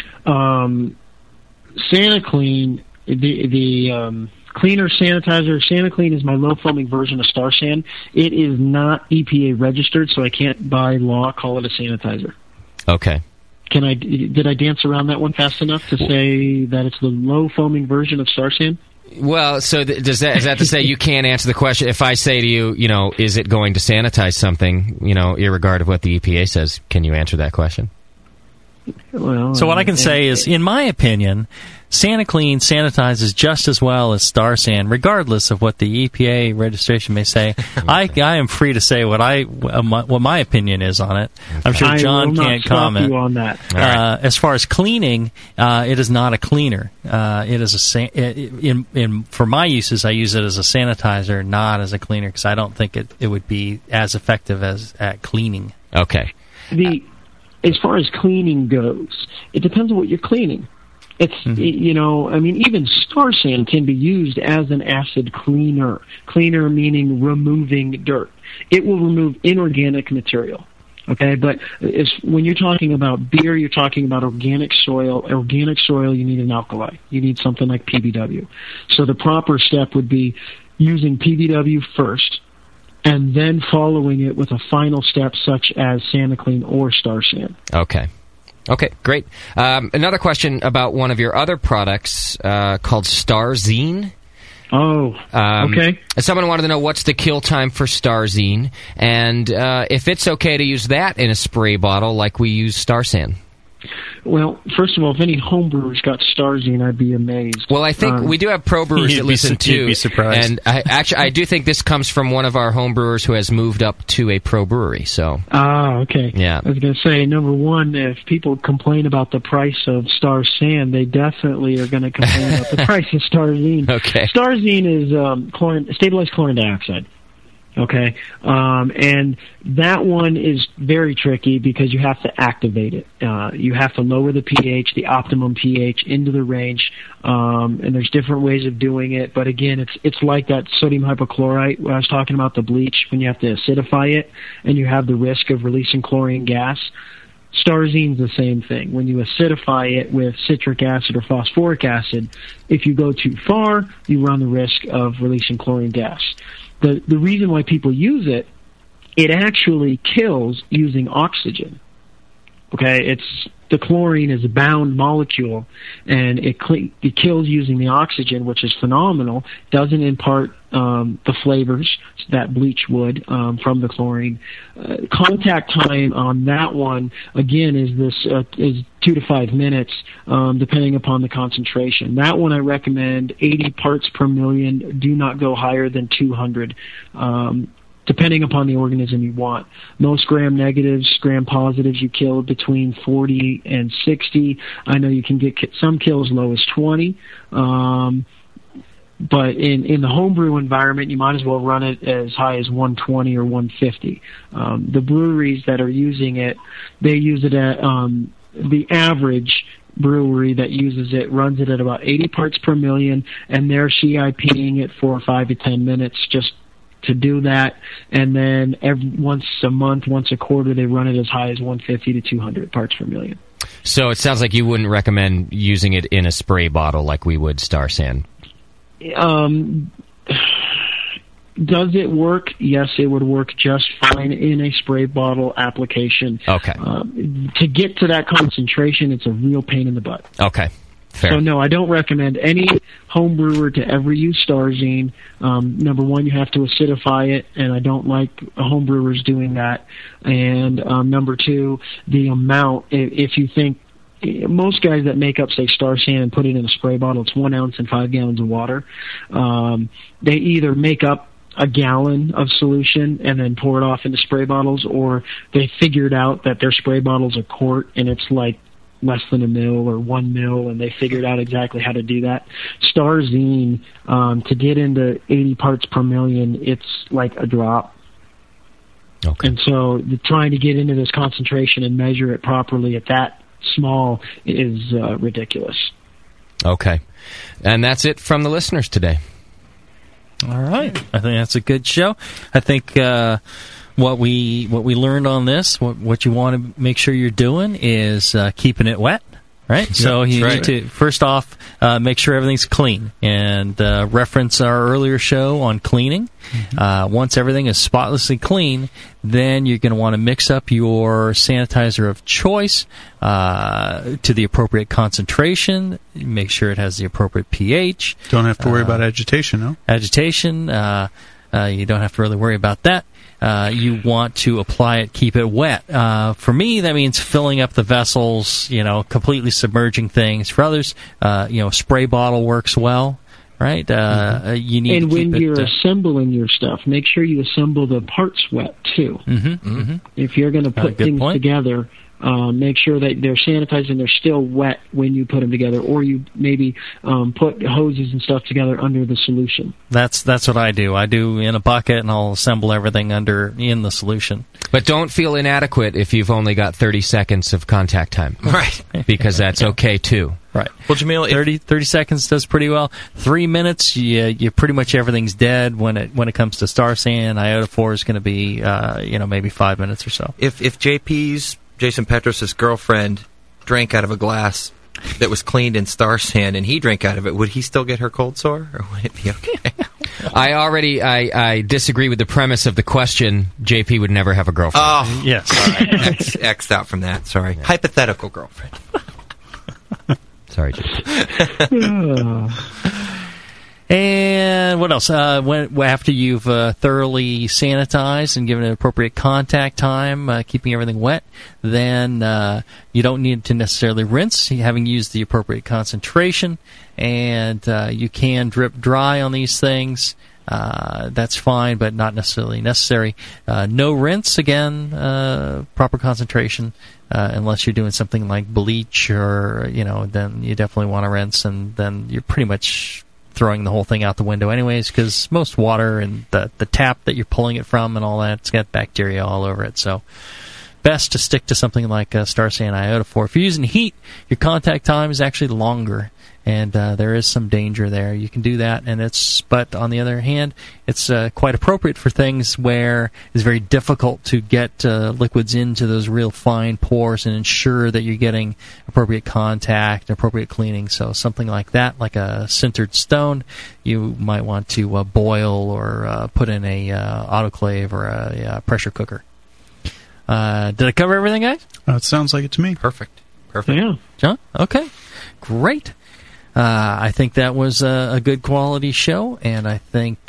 SaniClean, the cleaner sanitizer, SaniClean is my low-foaming version of Star San. It is not EPA registered, so I can't by law call it a sanitizer. Okay. Did I dance around that one fast enough to say that it's the low-foaming version of Star San? Well, so is that to say you can't answer the question? If I say to you, is it going to sanitize something, irregardless of what the EPA says, can you answer that question? Well, so what I can say is, in my opinion, SaniClean sanitizes just as well as Star San, regardless of what the EPA registration may say. I am free to say what my opinion is on it. I'm sure John can't comment you on that. As far as cleaning, it is not a cleaner. It is for my uses, I use it as a sanitizer, not as a cleaner, because I don't think it would be as effective as at cleaning. Okay. As far as cleaning goes, it depends on what you're cleaning. It's, even Star San can be used as an acid cleaner. Cleaner meaning removing dirt. It will remove inorganic material. Okay, but when you're talking about beer, you're talking about organic soil. Organic soil, you need an alkali. You need something like PBW. So the proper step would be using PBW first, and then following it with a final step such as SaniClean or Star San. Okay, great. Another question about one of your other products called Starzine. Oh, okay. Someone wanted to know what's the kill time for Starzine, and if it's okay to use that in a spray bottle like we use Star San. Well, first of all, if any homebrewers got Starzine, I'd be amazed. Well, I think we do have pro brewers that listen too. You'd be surprised. And I do think this comes from one of our homebrewers who has moved up to a pro brewery. So. Okay. Yeah. I was going to say, number one, if people complain about the price of Star San, they definitely are going to complain about the price of Starzine. Okay. Starzine is stabilized chlorine dioxide. Okay, and that one is very tricky because you have to activate it. You have to lower the pH, the optimum pH, into the range, and there's different ways of doing it. But again, it's like that sodium hypochlorite when I was talking about the bleach, when you have to acidify it and you have the risk of releasing chlorine gas. Starzine's the same thing. When you acidify it with citric acid or phosphoric acid, if you go too far, you run the risk of releasing chlorine gas. The reason why people use it actually kills using oxygen. Okay, the chlorine is a bound molecule, and it kills using the oxygen, which is phenomenal. Doesn't impart the flavors that bleach would from the chlorine. Contact time on that one again is 2 to 5 minutes, depending upon the concentration. That one I recommend 80 parts per million. Do not go higher than 200. Depending upon the organism you want. Most gram negatives, gram positives, you kill between 40 and 60. I know you can get some kills low as 20. But in the homebrew environment, you might as well run it as high as 120 or 150. The breweries that are using it, they use it at the average brewery that uses it runs it at about 80 parts per million, and they're CIPing it for 5 to 10 minutes just to do that, and then once a month, once a quarter, they run it as high as 150 to 200 parts per million. So it sounds like you wouldn't recommend using it in a spray bottle like we would Star San. Does it work? Yes, it would work just fine in a spray bottle application. Okay. To get to that concentration, it's a real pain in the butt. Okay. Fair. So no, I don't recommend any home brewer to ever use Starzine. Number one, you have to acidify it, and I don't like home brewers doing that. And number two, the amount, if you think most guys that make up, say, Star San and put it in a spray bottle, it's 1 ounce and 5 gallons of water. They either make up a gallon of solution and then pour it off into spray bottles, or they figured out that their spray bottle's a quart and it's like less than a mil or 1 mil, and they figured out exactly how to do that. Starzine, to get into 80 parts per million, it's like a drop. Okay. And so trying to get into this concentration and measure it properly at that small is ridiculous. Okay. And that's it from the listeners today. All right. I think that's a good show. I think what we learned on this, what you want to make sure you're doing is keeping it wet. Right, so you need to first off make sure everything's clean, and reference our earlier show on cleaning. Once everything is spotlessly clean, then you're going to want to mix up your sanitizer of choice to the appropriate concentration. Make sure it has the appropriate pH. Don't have to worry about agitation, no? Agitation, you don't have to really worry about that. You want to apply it, keep it wet. For me, that means filling up the vessels, completely submerging things. For others, spray bottle works well, right? You need and to keep when you're assembling your stuff, make sure you assemble the parts wet, too. If you're going to put things together, make sure that they're sanitized and they're still wet when you put them together, or you maybe put hoses and stuff together under the solution. That's what I do. I do in a bucket, and I'll assemble everything in the solution. But don't feel inadequate if you've only got 30 seconds of contact time. Right. Because that's okay, too. Right. Well, Jamil, 30 seconds does pretty well. 3 minutes, you pretty much everything's dead. When it comes to Star San, iodophore is going to be maybe 5 minutes or so. If Jason Petros' girlfriend drank out of a glass that was cleaned in Star San and he drank out of it, would he still get her cold sore, or would it be okay? I disagree with the premise of the question. JP would never have a girlfriend. Oh, yes. All right. X'd out from that. Sorry. Yeah. Hypothetical girlfriend. Sorry, JP. And what else? After you've thoroughly sanitized and given it appropriate contact time, keeping everything wet, then you don't need to necessarily rinse, having used the appropriate concentration, and you can drip dry on these things. That's fine, but not necessarily necessary. No rinse, again, proper concentration, unless you're doing something like bleach or, then you definitely want to rinse, and then you're pretty much throwing the whole thing out the window anyways, because most water and the tap that you're pulling it from and all that, it's got bacteria all over it. So best to stick to something like Star San iodophore. If you're using heat, your contact time is actually longer, and there is some danger there. You can do that, but on the other hand, it's quite appropriate for things where it's very difficult to get liquids into those real fine pores and ensure that you're getting appropriate contact, appropriate cleaning. So something like that, like a sintered stone, you might want to boil or put in a autoclave or a pressure cooker. Did I cover everything, guys? It sounds like it to me. Perfect. Yeah. John? Okay. Great. I think that was a good quality show, and I think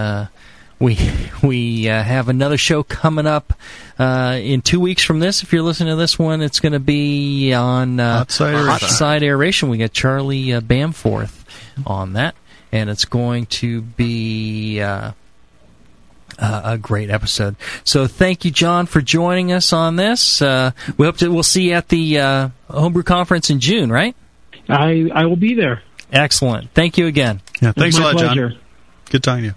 we have another show coming up in 2 weeks from this. If you're listening to this one, it's going to be on Hot Side Aeration. We got Charlie Bamforth on that, and it's going to be a great episode. So thank you, John, for joining us on this. We'll see you at the Homebrew Conference in June, right? I will be there. Excellent. Thank you again. Yeah, thanks a lot, pleasure. John. Good talking to you.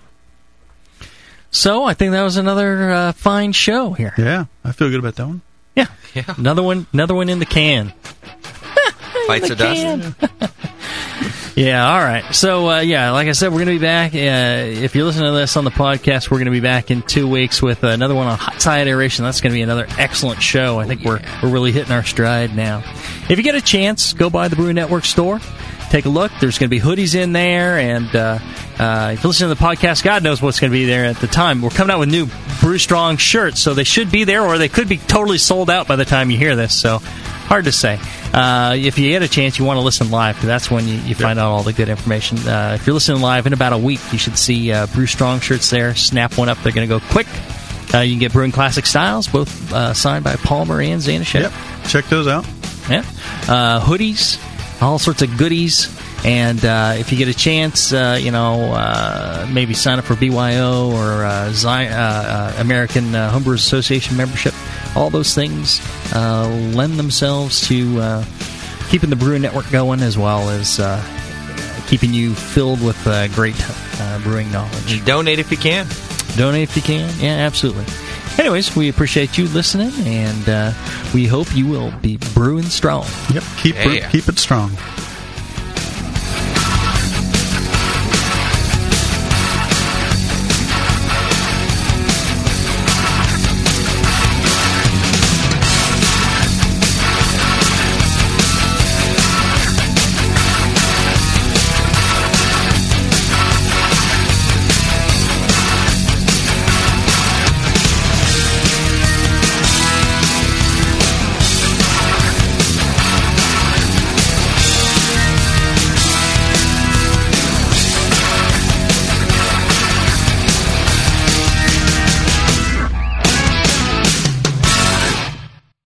So I think that was another fine show here. Yeah, I feel good about that one. Yeah. Another one in the can. Bites of dust. Yeah, all right. So, like I said, we're going to be back. If you're listening to this on the podcast, we're going to be back in 2 weeks with another one on Hot Side Aeration. That's going to be another excellent show. I think we're really hitting our stride now. If you get a chance, go by the Brew Network store. Take a look. There's going to be hoodies in there, and if you listen to the podcast, God knows what's going to be there at the time. We're coming out with new Brew Strong shirts, so they should be there, or they could be totally sold out by the time you hear this, so hard to say. If you get a chance, you want to listen live, because that's when you find out all the good information. If you're listening live, in about a week, you should see Brew Strong shirts there. Snap one up. They're going to go quick. You can get Brewing Classic Styles, both signed by Palmer and Zanishev. Yep. Check those out. Yeah. Hoodies, all sorts of goodies. And if you get a chance, maybe sign up for BYO or American Homebrewers Association membership. All those things lend themselves to keeping the Brewing Network going, as well as keeping you filled with great brewing knowledge. Donate if you can. Donate if you can. Yeah, absolutely. Anyways, we appreciate you listening, and we hope you will be brewing strong. Yep, keep it strong.